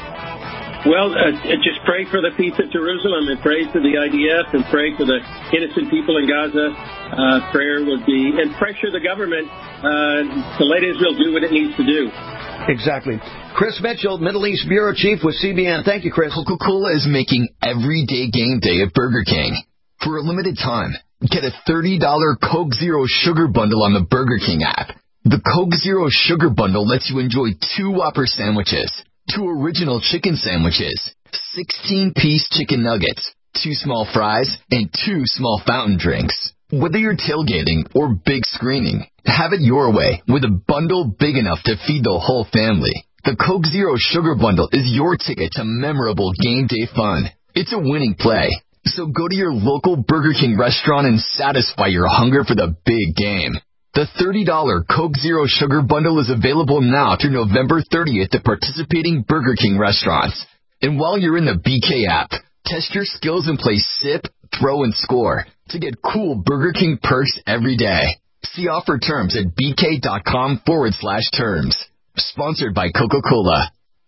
T: Well, uh, just pray for the peace of Jerusalem and pray for the I D F and pray for the innocent people in Gaza. Uh, prayer would be, and pressure the government uh, to let Israel do what it needs to do.
K: Exactly. Chris Mitchell, Middle East Bureau Chief with C B N. Thank you, Chris.
U: Coca-Cola is making everyday game day at Burger King. For a limited time, get a thirty dollars Coke Zero Sugar Bundle on the Burger King app. The Coke Zero Sugar Bundle lets you enjoy two Whopper sandwiches, two original chicken sandwiches, sixteen-piece chicken nuggets, two small fries, and two small fountain drinks. Whether you're tailgating or big screening, have it your way with a bundle big enough to feed the whole family. The Coke Zero Sugar Bundle is your ticket to memorable game day fun. It's a winning play. So go to your local Burger King restaurant and satisfy your hunger for the big game. The thirty dollars Coke Zero Sugar Bundle is available now through November thirtieth at participating Burger King restaurants. And while you're in the B K app, test your skills and play Sip, Throw, and Score to get cool Burger King perks every day. See offer terms at bk.com forward slash terms. Sponsored by Coca-Cola.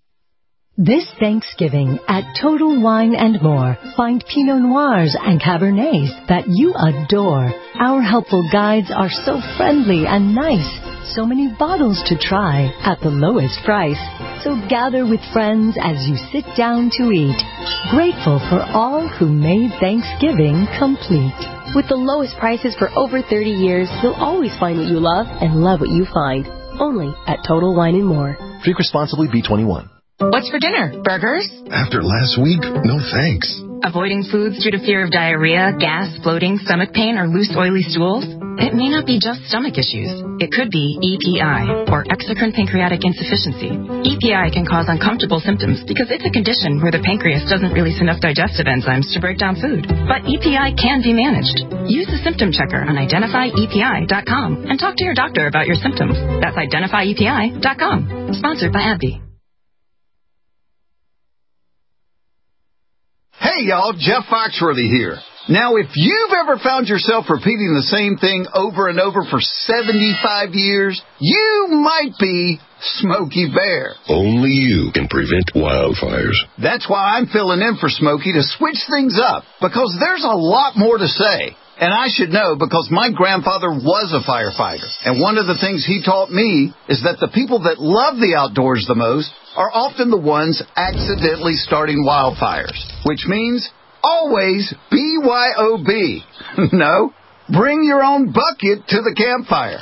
V: This Thanksgiving at Total Wine and More, find Pinot Noirs and Cabernets that you adore. Our helpful guides are so friendly and nice. So many bottles to try at the lowest price. So gather with friends as you sit down to eat. Grateful for all who made Thanksgiving complete.
W: With the lowest prices for over thirty years, you'll always find what you love and love what you find. Only at Total Wine and More.
X: Drink responsibly. B twenty-one.
A: What's for dinner? Burgers?
X: After last week, no thanks.
D: Avoiding foods due to fear of diarrhea, gas, bloating, stomach pain, or loose, oily stools? It may not be just stomach issues. It could be E P I, or exocrine pancreatic insufficiency. E P I can cause uncomfortable symptoms because it's a condition where the pancreas doesn't release enough digestive enzymes to break down food. But E P I can be managed. Use the symptom checker on identify E P I dot com and talk to your doctor about your symptoms. That's identify E P I dot com. Sponsored by AbbVie.
F: Hey, y'all, Jeff Foxworthy here. Now, if you've ever found yourself repeating the same thing over and over for seventy-five years, you might be Smokey Bear.
G: Only you can prevent wildfires.
F: That's why I'm filling in for Smokey to switch things up, because there's a lot more to say. And I should know because my grandfather was a firefighter. And one of the things he taught me is that the people that love the outdoors the most are often the ones accidentally starting wildfires, which means always B Y O B. No, bring your own bucket to the campfire.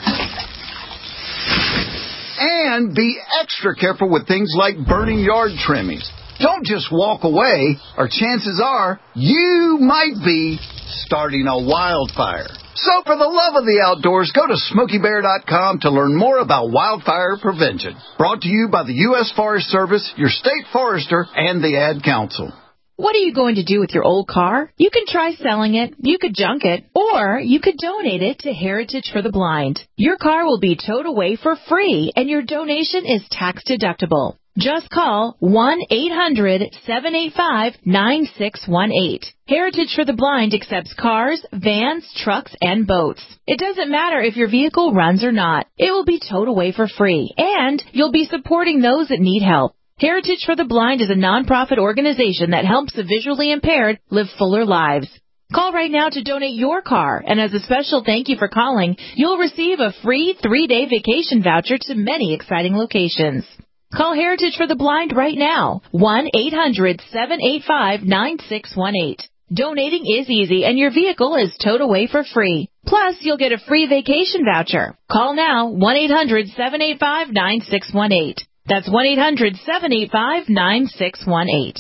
F: And be extra careful with things like burning yard trimmings. Don't just walk away, or chances are you might be starting a wildfire. So for the love of the outdoors, go to smokey bear dot com to learn more about wildfire prevention. Brought to you by the U S Forest Service, your state forester, and the Ad Council.
X: What are you going to do with your old car? You can try selling it, you could junk it, or you could donate it to Heritage for the Blind. Your car will be towed away for free, and your donation is tax deductible. Just call one eight hundred seven eight five nine six one eight. Heritage for the Blind accepts cars, vans, trucks, and boats. It doesn't matter if your vehicle runs or not. It will be towed away for free, and you'll be supporting those that need help. Heritage for the Blind is a nonprofit organization that helps the visually impaired live fuller lives. Call right now to donate your car, and as a special thank you for calling, you'll receive a free three-day vacation voucher to many exciting locations. Call Heritage for the Blind right now, one eight hundred seven eight five nine six one eight. Donating is easy, and your vehicle is towed away for free. Plus, you'll get a free vacation voucher. Call now, one eight hundred seven eight five nine six one eight. That's one eight hundred seven eight five nine six one eight.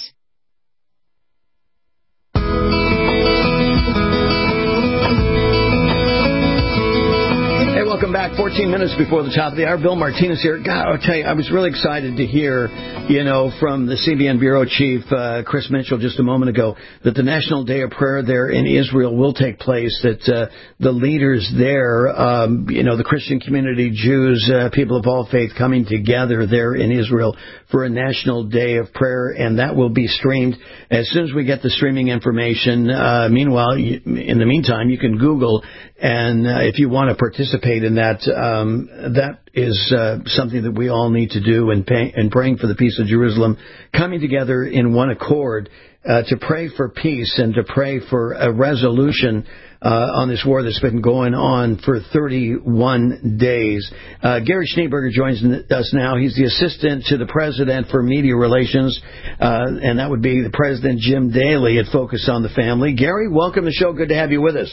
K: Hey, welcome back. fourteen minutes before the top of the hour. Bill Martinez here. God, I'll tell you, I was really excited to hear, you know, from the C B N Bureau Chief, uh, Chris Mitchell, just a moment ago, that the National Day of Prayer there in Israel will take place, that uh, the leaders there, um, you know, the Christian community, Jews, uh, people of all faith coming together there in Israel for a National Day of Prayer, and that will be streamed as soon as we get the streaming information. Uh, meanwhile, you, in the meantime, you can Google, and uh, if you want to participate in that, um, that is uh, something that we all need to do, and, pay, and praying for the peace of Jerusalem, coming together in one accord uh, to pray for peace and to pray for a resolution Uh, on this war that's been going on for thirty-one days. Uh, Gary Schneeberger joins us now. He's the assistant to the president for media relations, uh, and that would be the president, Jim Daly, at Focus on the Family. Gary, welcome to the show. Good to have you with us.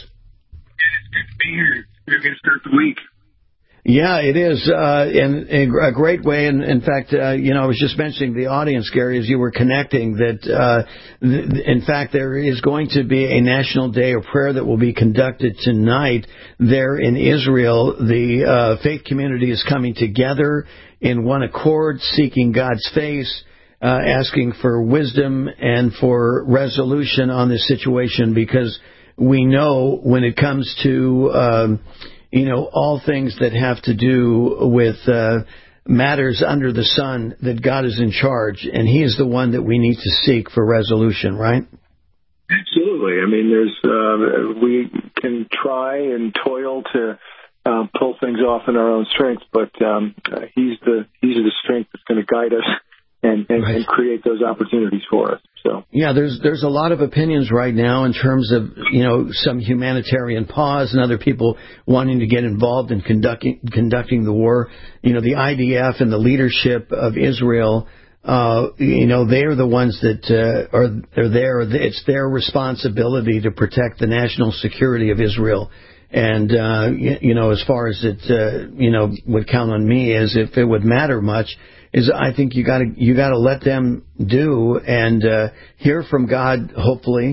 Y: It's good to be here. We're going to start the week.
K: Yeah, it is, uh, in, in a great way. And in fact, uh, you know, I was just mentioning to the audience, Gary, as you were connecting, that uh, th- in fact there is going to be a National Day of Prayer that will be conducted tonight there in Israel. The uh, faith community is coming together in one accord, seeking God's face, uh, asking for wisdom and for resolution on this situation, because we know when it comes to um, you know, all things that have to do with uh, matters under the sun, that God is in charge, and He is the one that we need to seek for resolution, right?
Y: Absolutely. I mean, there's uh, we can try and toil to uh, pull things off in our own strength, but um, uh, He's the He's the strength that's going to guide us and, and, right. and create those opportunities for us. So
K: yeah, there's there's a lot of opinions right now in terms of, you know, some humanitarian pause and other people wanting to get involved in conducting conducting the war. You know, the I D F and the leadership of Israel, uh, you know, they're the ones that uh, are are there. It's their responsibility to protect the national security of Israel. And uh, you, you know, as far as it, uh, you know, would count on me, as if it would matter much, is I think you got to you got to let them do and uh, hear from God, hopefully,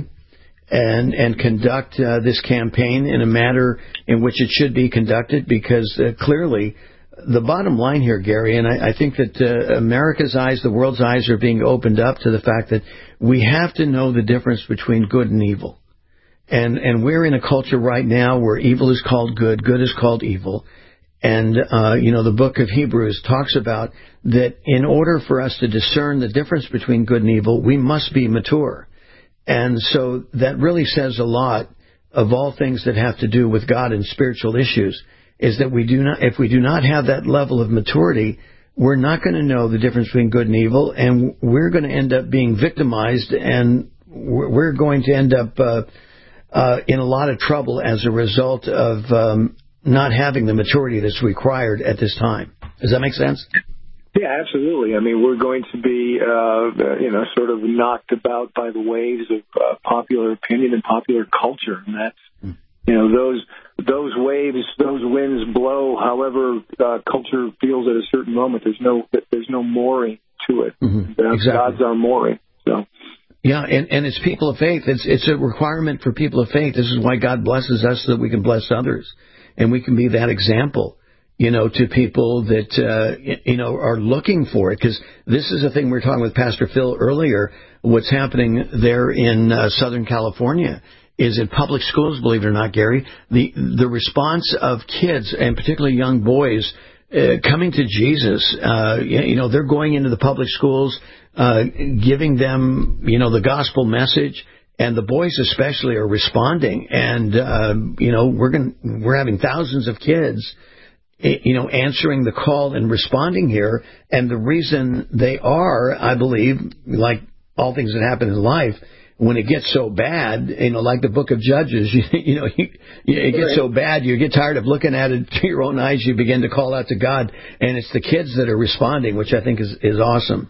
K: and and conduct uh, this campaign in a manner in which it should be conducted, because uh, clearly the bottom line here, Gary, and I, I think that uh, America's eyes, the world's eyes are being opened up to the fact that we have to know the difference between good and evil. And and we're in a culture right now where evil is called good, good is called evil. And, uh, you know, the book of Hebrews talks about that in order for us to discern the difference between good and evil, we must be mature. And so that really says a lot of all things that have to do with God and spiritual issues, is that we do not, if we do not have that level of maturity, we're not going to know the difference between good and evil, and we're going to end up being victimized, and we're going to end up uh, uh, in a lot of trouble as a result of um, not having the maturity that's required at this time. Does that make sense?
Y: Yeah, absolutely. I mean, we're going to be, uh, you know, sort of knocked about by the waves of uh, popular opinion and popular culture, and that's, you know, those those waves, those winds blow. However, uh, culture feels at a certain moment. There's no there's no mooring to it.
K: Mm-hmm.
Y: Uh,
K: exactly.
Y: God's our mooring. So.
K: Yeah, and, and it's people of faith. It's it's a requirement for people of faith. This is why God blesses us, so that we can bless others, and we can be that example, you know, to people that, uh, you know, are looking for it. Because this is a thing we were talking with Pastor Phil earlier, what's happening there in uh, Southern California is in public schools, believe it or not, Gary, the the response of kids, and particularly young boys, uh, coming to Jesus. Uh, you know, they're going into the public schools, uh, giving them, you know, the gospel message. And the boys especially are responding. And, uh, you know, we're going we're having thousands of kids, you know, answering the call and responding here. And the reason they are, I believe, like all things that happen in life, when it gets so bad, you know, like the book of Judges, you, you know, you, you, it gets so bad, you get tired of looking at it through your own eyes, you begin to call out to God. And it's the kids that are responding, which I think is, is awesome.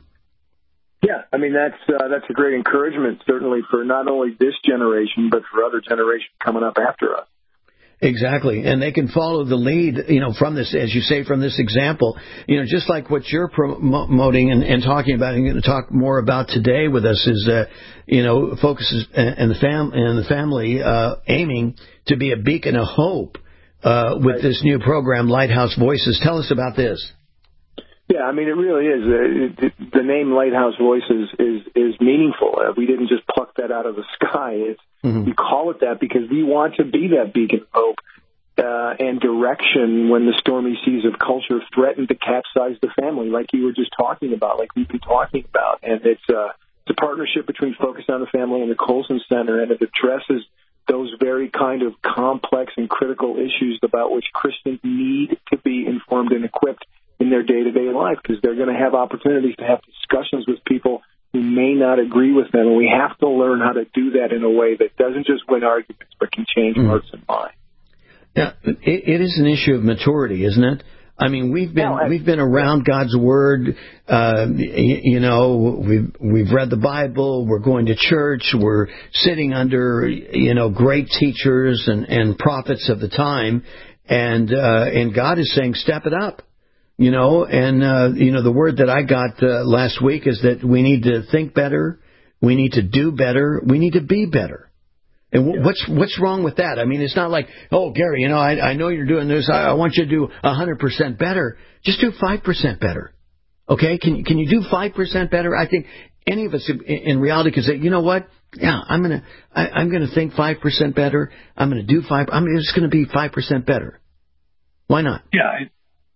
Y: Yeah, I mean, that's uh, that's a great encouragement, certainly for not only this generation, but for other generations coming up after us.
K: Exactly. And they can follow the lead, you know, from this, as you say, from this example, you know, just like what you're promoting and, and talking about and going to talk more about today with us is, uh, you know, focuses and the fam and the family, uh, aiming to be a beacon of hope, uh, with right. this new program, Lighthouse Voices. Tell us about this.
Y: Yeah, I mean, it really is. Uh, it, the name Lighthouse Voices is is meaningful. Uh, we didn't just pluck that out of the sky. It's, mm-hmm. We call it that because we want to be that beacon of hope uh, and direction when the stormy seas of culture threaten to capsize the family, like you were just talking about, like we've been talking about. And it's, uh, it's a partnership between Focus on the Family and the Colson Center, and it addresses those very kind of complex and critical issues about which Christians need to be informed and equipped in their day-to-day life, because they're going to have opportunities to have discussions with people who may not agree with them, and we have to learn how to do that in a way that doesn't just win arguments but can change mm. hearts and minds.
K: Yeah, it, it is an issue of maturity, isn't it? I mean, we've been no, I, we've been around God's Word. Uh, you, you know, we've we've read the Bible. We're going to church. We're sitting under, you know, great teachers and, and prophets of the time, and uh, and God is saying, step it up. You know, and, uh, you know, the word that I got uh, last week is that we need to think better, we need to do better, we need to be better. And w- yeah. what's what's wrong with that? I mean, it's not like, oh, Gary, you know, I, I know you're doing this. I, I want you to do one hundred percent better. Just do five percent better. Okay? Can, can you do five percent better? I think any of us in, in reality could say, you know what? Yeah, I'm going to I'm going to think five percent better. I'm going to do five. I'm just going to be five percent better. Why not?
Y: Yeah. I-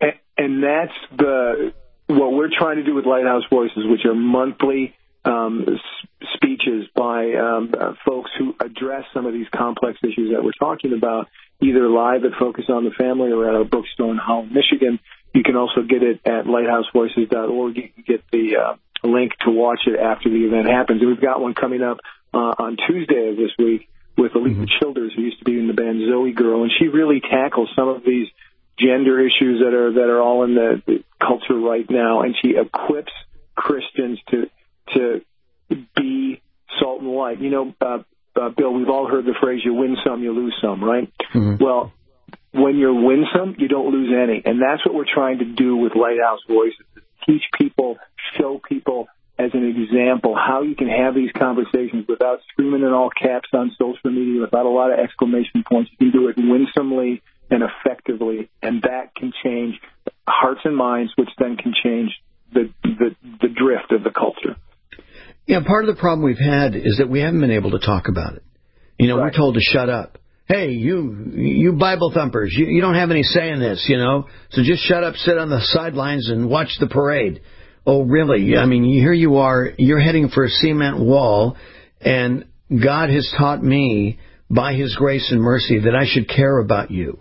Y: And that's the what we're trying to do with Lighthouse Voices, which are monthly um, s- speeches by um, uh, folks who address some of these complex issues that we're talking about, either live at Focus on the Family or at our bookstore in Holland, Michigan. You can also get it at lighthouse voices dot org. You can get the uh, link to watch it after the event happens. And we've got one coming up uh, on Tuesday of this week with Aletha mm-hmm. Childers, who used to be in the band Zoe Girl, and she really tackles some of these gender issues that are that are all in the, the culture right now, and she equips Christians to to be salt and light. You know, uh, uh, Bill, we've all heard the phrase, you win some, you lose some, right? Mm-hmm. Well, when you win some, you don't lose any, and that's what we're trying to do with Lighthouse Voices, teach people, show people as an example how you can have these conversations without screaming in all caps on social media, without a lot of exclamation points. You can do it winsomely and effectively, and that can change hearts and minds, which then can change the the, the drift of the culture.
K: Yeah, part of the problem we've had is that we haven't been able to talk about it. You know, right. We're told to shut up. Hey, you you Bible thumpers, you, you don't have any say in this, you know, so just shut up, sit on the sidelines and watch the parade. Oh, really? I mean, here you are, you're heading for a cement wall, and God has taught me by His grace and mercy that I should care about you,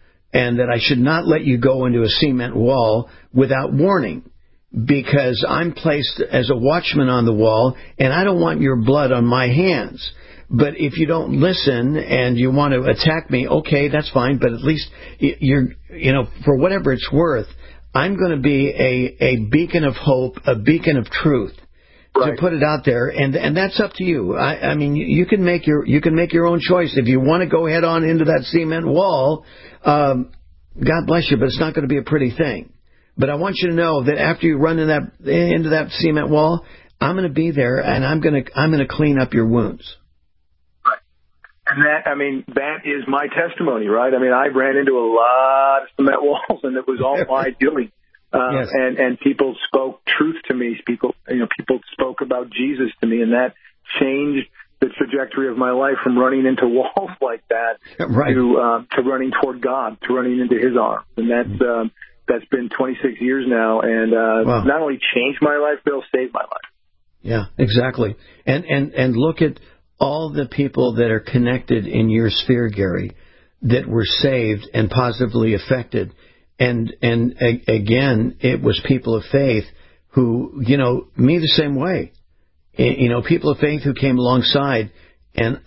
K: and that I should not let you go into a cement wall without warning, because I'm placed as a watchman on the wall, and I don't want your blood on my hands. But if you don't listen and you want to attack me, okay, that's fine, but at least you're, you know, for whatever it's worth, I'm going to be a, a beacon of hope, a beacon of truth, right, to put it out there, and and that's up to you. I, I mean, you can make your you can make your own choice. If you want to go head on into that cement wall, um, God bless you, but it's not going to be a pretty thing. But I want you to know that after you run in that into that cement wall, I'm going to be there, and I'm going to I'm going to clean up your wounds.
Y: Right, and that I mean that is my testimony, right? I mean, I ran into a lot of cement walls, and it was all my doing. Uh, yes. And and people spoke truth to me. People, you know, people spoke about Jesus to me, and that changed the trajectory of my life from running into walls like that right. to uh, to running toward God, to running into His arms, and that's. Mm-hmm. Um, That's been twenty-six years now, and uh, wow. not only changed my life, but it'll save my life.
K: Yeah, exactly. And, and and look at all the people that are connected in your sphere, Gary, that were saved and positively affected. And and a, again, it was people of faith who, you know, me the same way. You know, people of faith who came alongside, and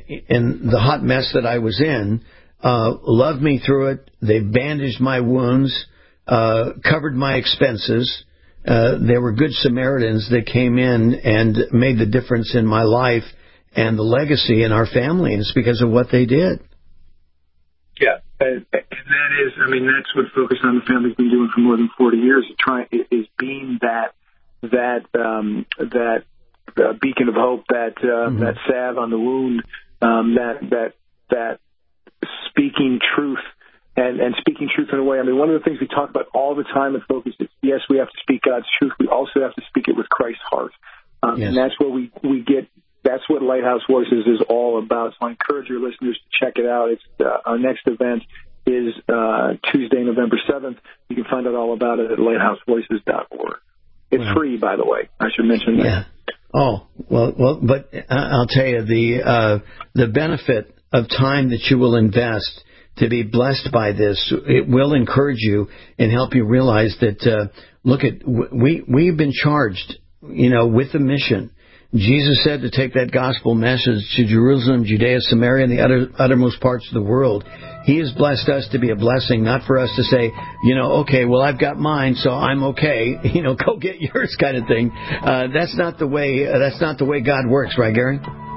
K: and the hot mess that I was in, uh, loved me through it. They bandaged my wounds. Uh, covered my expenses. Uh, there were good Samaritans that came in and made the difference in my life and the legacy in our family, and it's because of what they did.
Y: Yeah, and, and that is, I mean, that's what Focus on the Family's been doing for more than forty years. Trying is being that that um, that uh, beacon of hope, that uh, mm-hmm. that salve on the wound, um, that that that speaking truth. And, and speaking truth in a way, I mean, one of the things we talk about all the time at Focus is, yes, we have to speak God's truth. We also have to speak it with Christ's heart. Um, yes. And that's where we, we get, that's what Lighthouse Voices is all about. So I encourage your listeners to check it out. It's uh, our next event is uh, Tuesday, November seventh. You can find out all about it at lighthouse voices dot org. It's wow. free, by the way. I should mention that.
K: Yeah. Oh, well, well, but I'll tell you, the uh, the benefit of time that you will invest to be blessed by this, it will encourage you and help you realize that, uh, look at, we, we've been charged, you know, with a mission. Jesus said to take that gospel message to Jerusalem, Judea, Samaria, and the utter, uttermost parts of the world. He has blessed us to be a blessing, not for us to say, you know, okay, well, I've got mine, so I'm okay. You know, go get yours kind of thing. Uh, that's not the way, uh, that's not the way God works, right, Gary?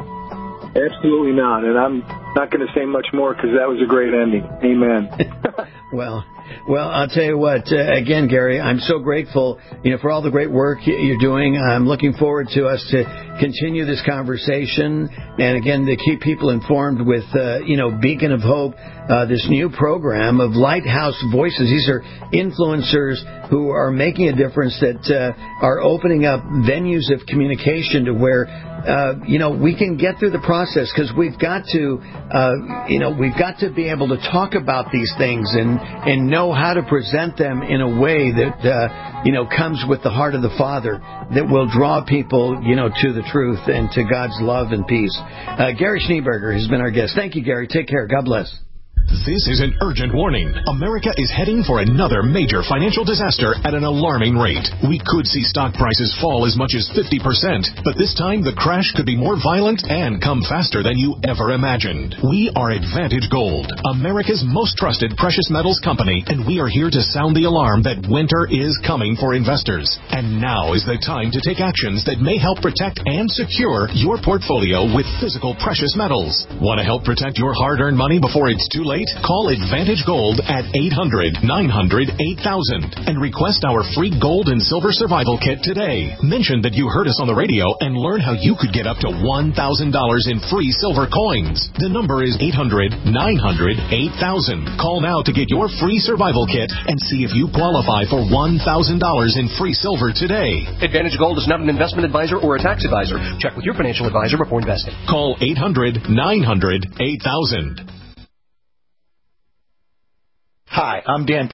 Y: Absolutely not, and I'm not going to say much more because that was a great ending. Amen.
K: well, well, I'll tell you what. Uh, again, Gary, I'm so grateful, you know, for all the great work you're doing. I'm looking forward to us to continue this conversation, and again to keep people informed with, uh, you know, Beacon of Hope, uh, this new program of Lighthouse Voices. These are influencers who are making a difference, that uh, are opening up venues of communication to where, uh, you know, we can get through the process, because we've got to, uh, you know, we've got to be able to talk about these things and and know how to present them in a way that, uh, you know, comes with the heart of the Father, that will draw people, you know, to the truth and to God's love and peace. Uh, Gary Schneeberger has been our guest. Thank you, Gary. Take care. God bless.
E: This is an urgent warning. America is heading for another major financial disaster at an alarming rate. We could see stock prices fall as much as fifty percent, but this time the crash could be more violent and come faster than you ever imagined. We are Advantage Gold, America's most trusted precious metals company, and we are here to sound the alarm that winter is coming for investors. And now is the time to take actions that may help protect and secure your portfolio with physical precious metals. Want to help protect your hard-earned money before it's too late? late? Call Advantage Gold at eight hundred, nine hundred, eight thousand and request our free gold and silver survival kit today. Mention that you heard us on the radio and learn how you could get up to one thousand dollars in free silver coins. The number is eight hundred, nine hundred, eight thousand. Call now to get your free survival kit and see if you qualify for one thousand dollars in free silver today.
H: Advantage Gold is not an investment advisor or a tax advisor. Check with your financial advisor before investing.
E: Call eight hundred, nine hundred, eight thousand.
I: Hi, I'm Dan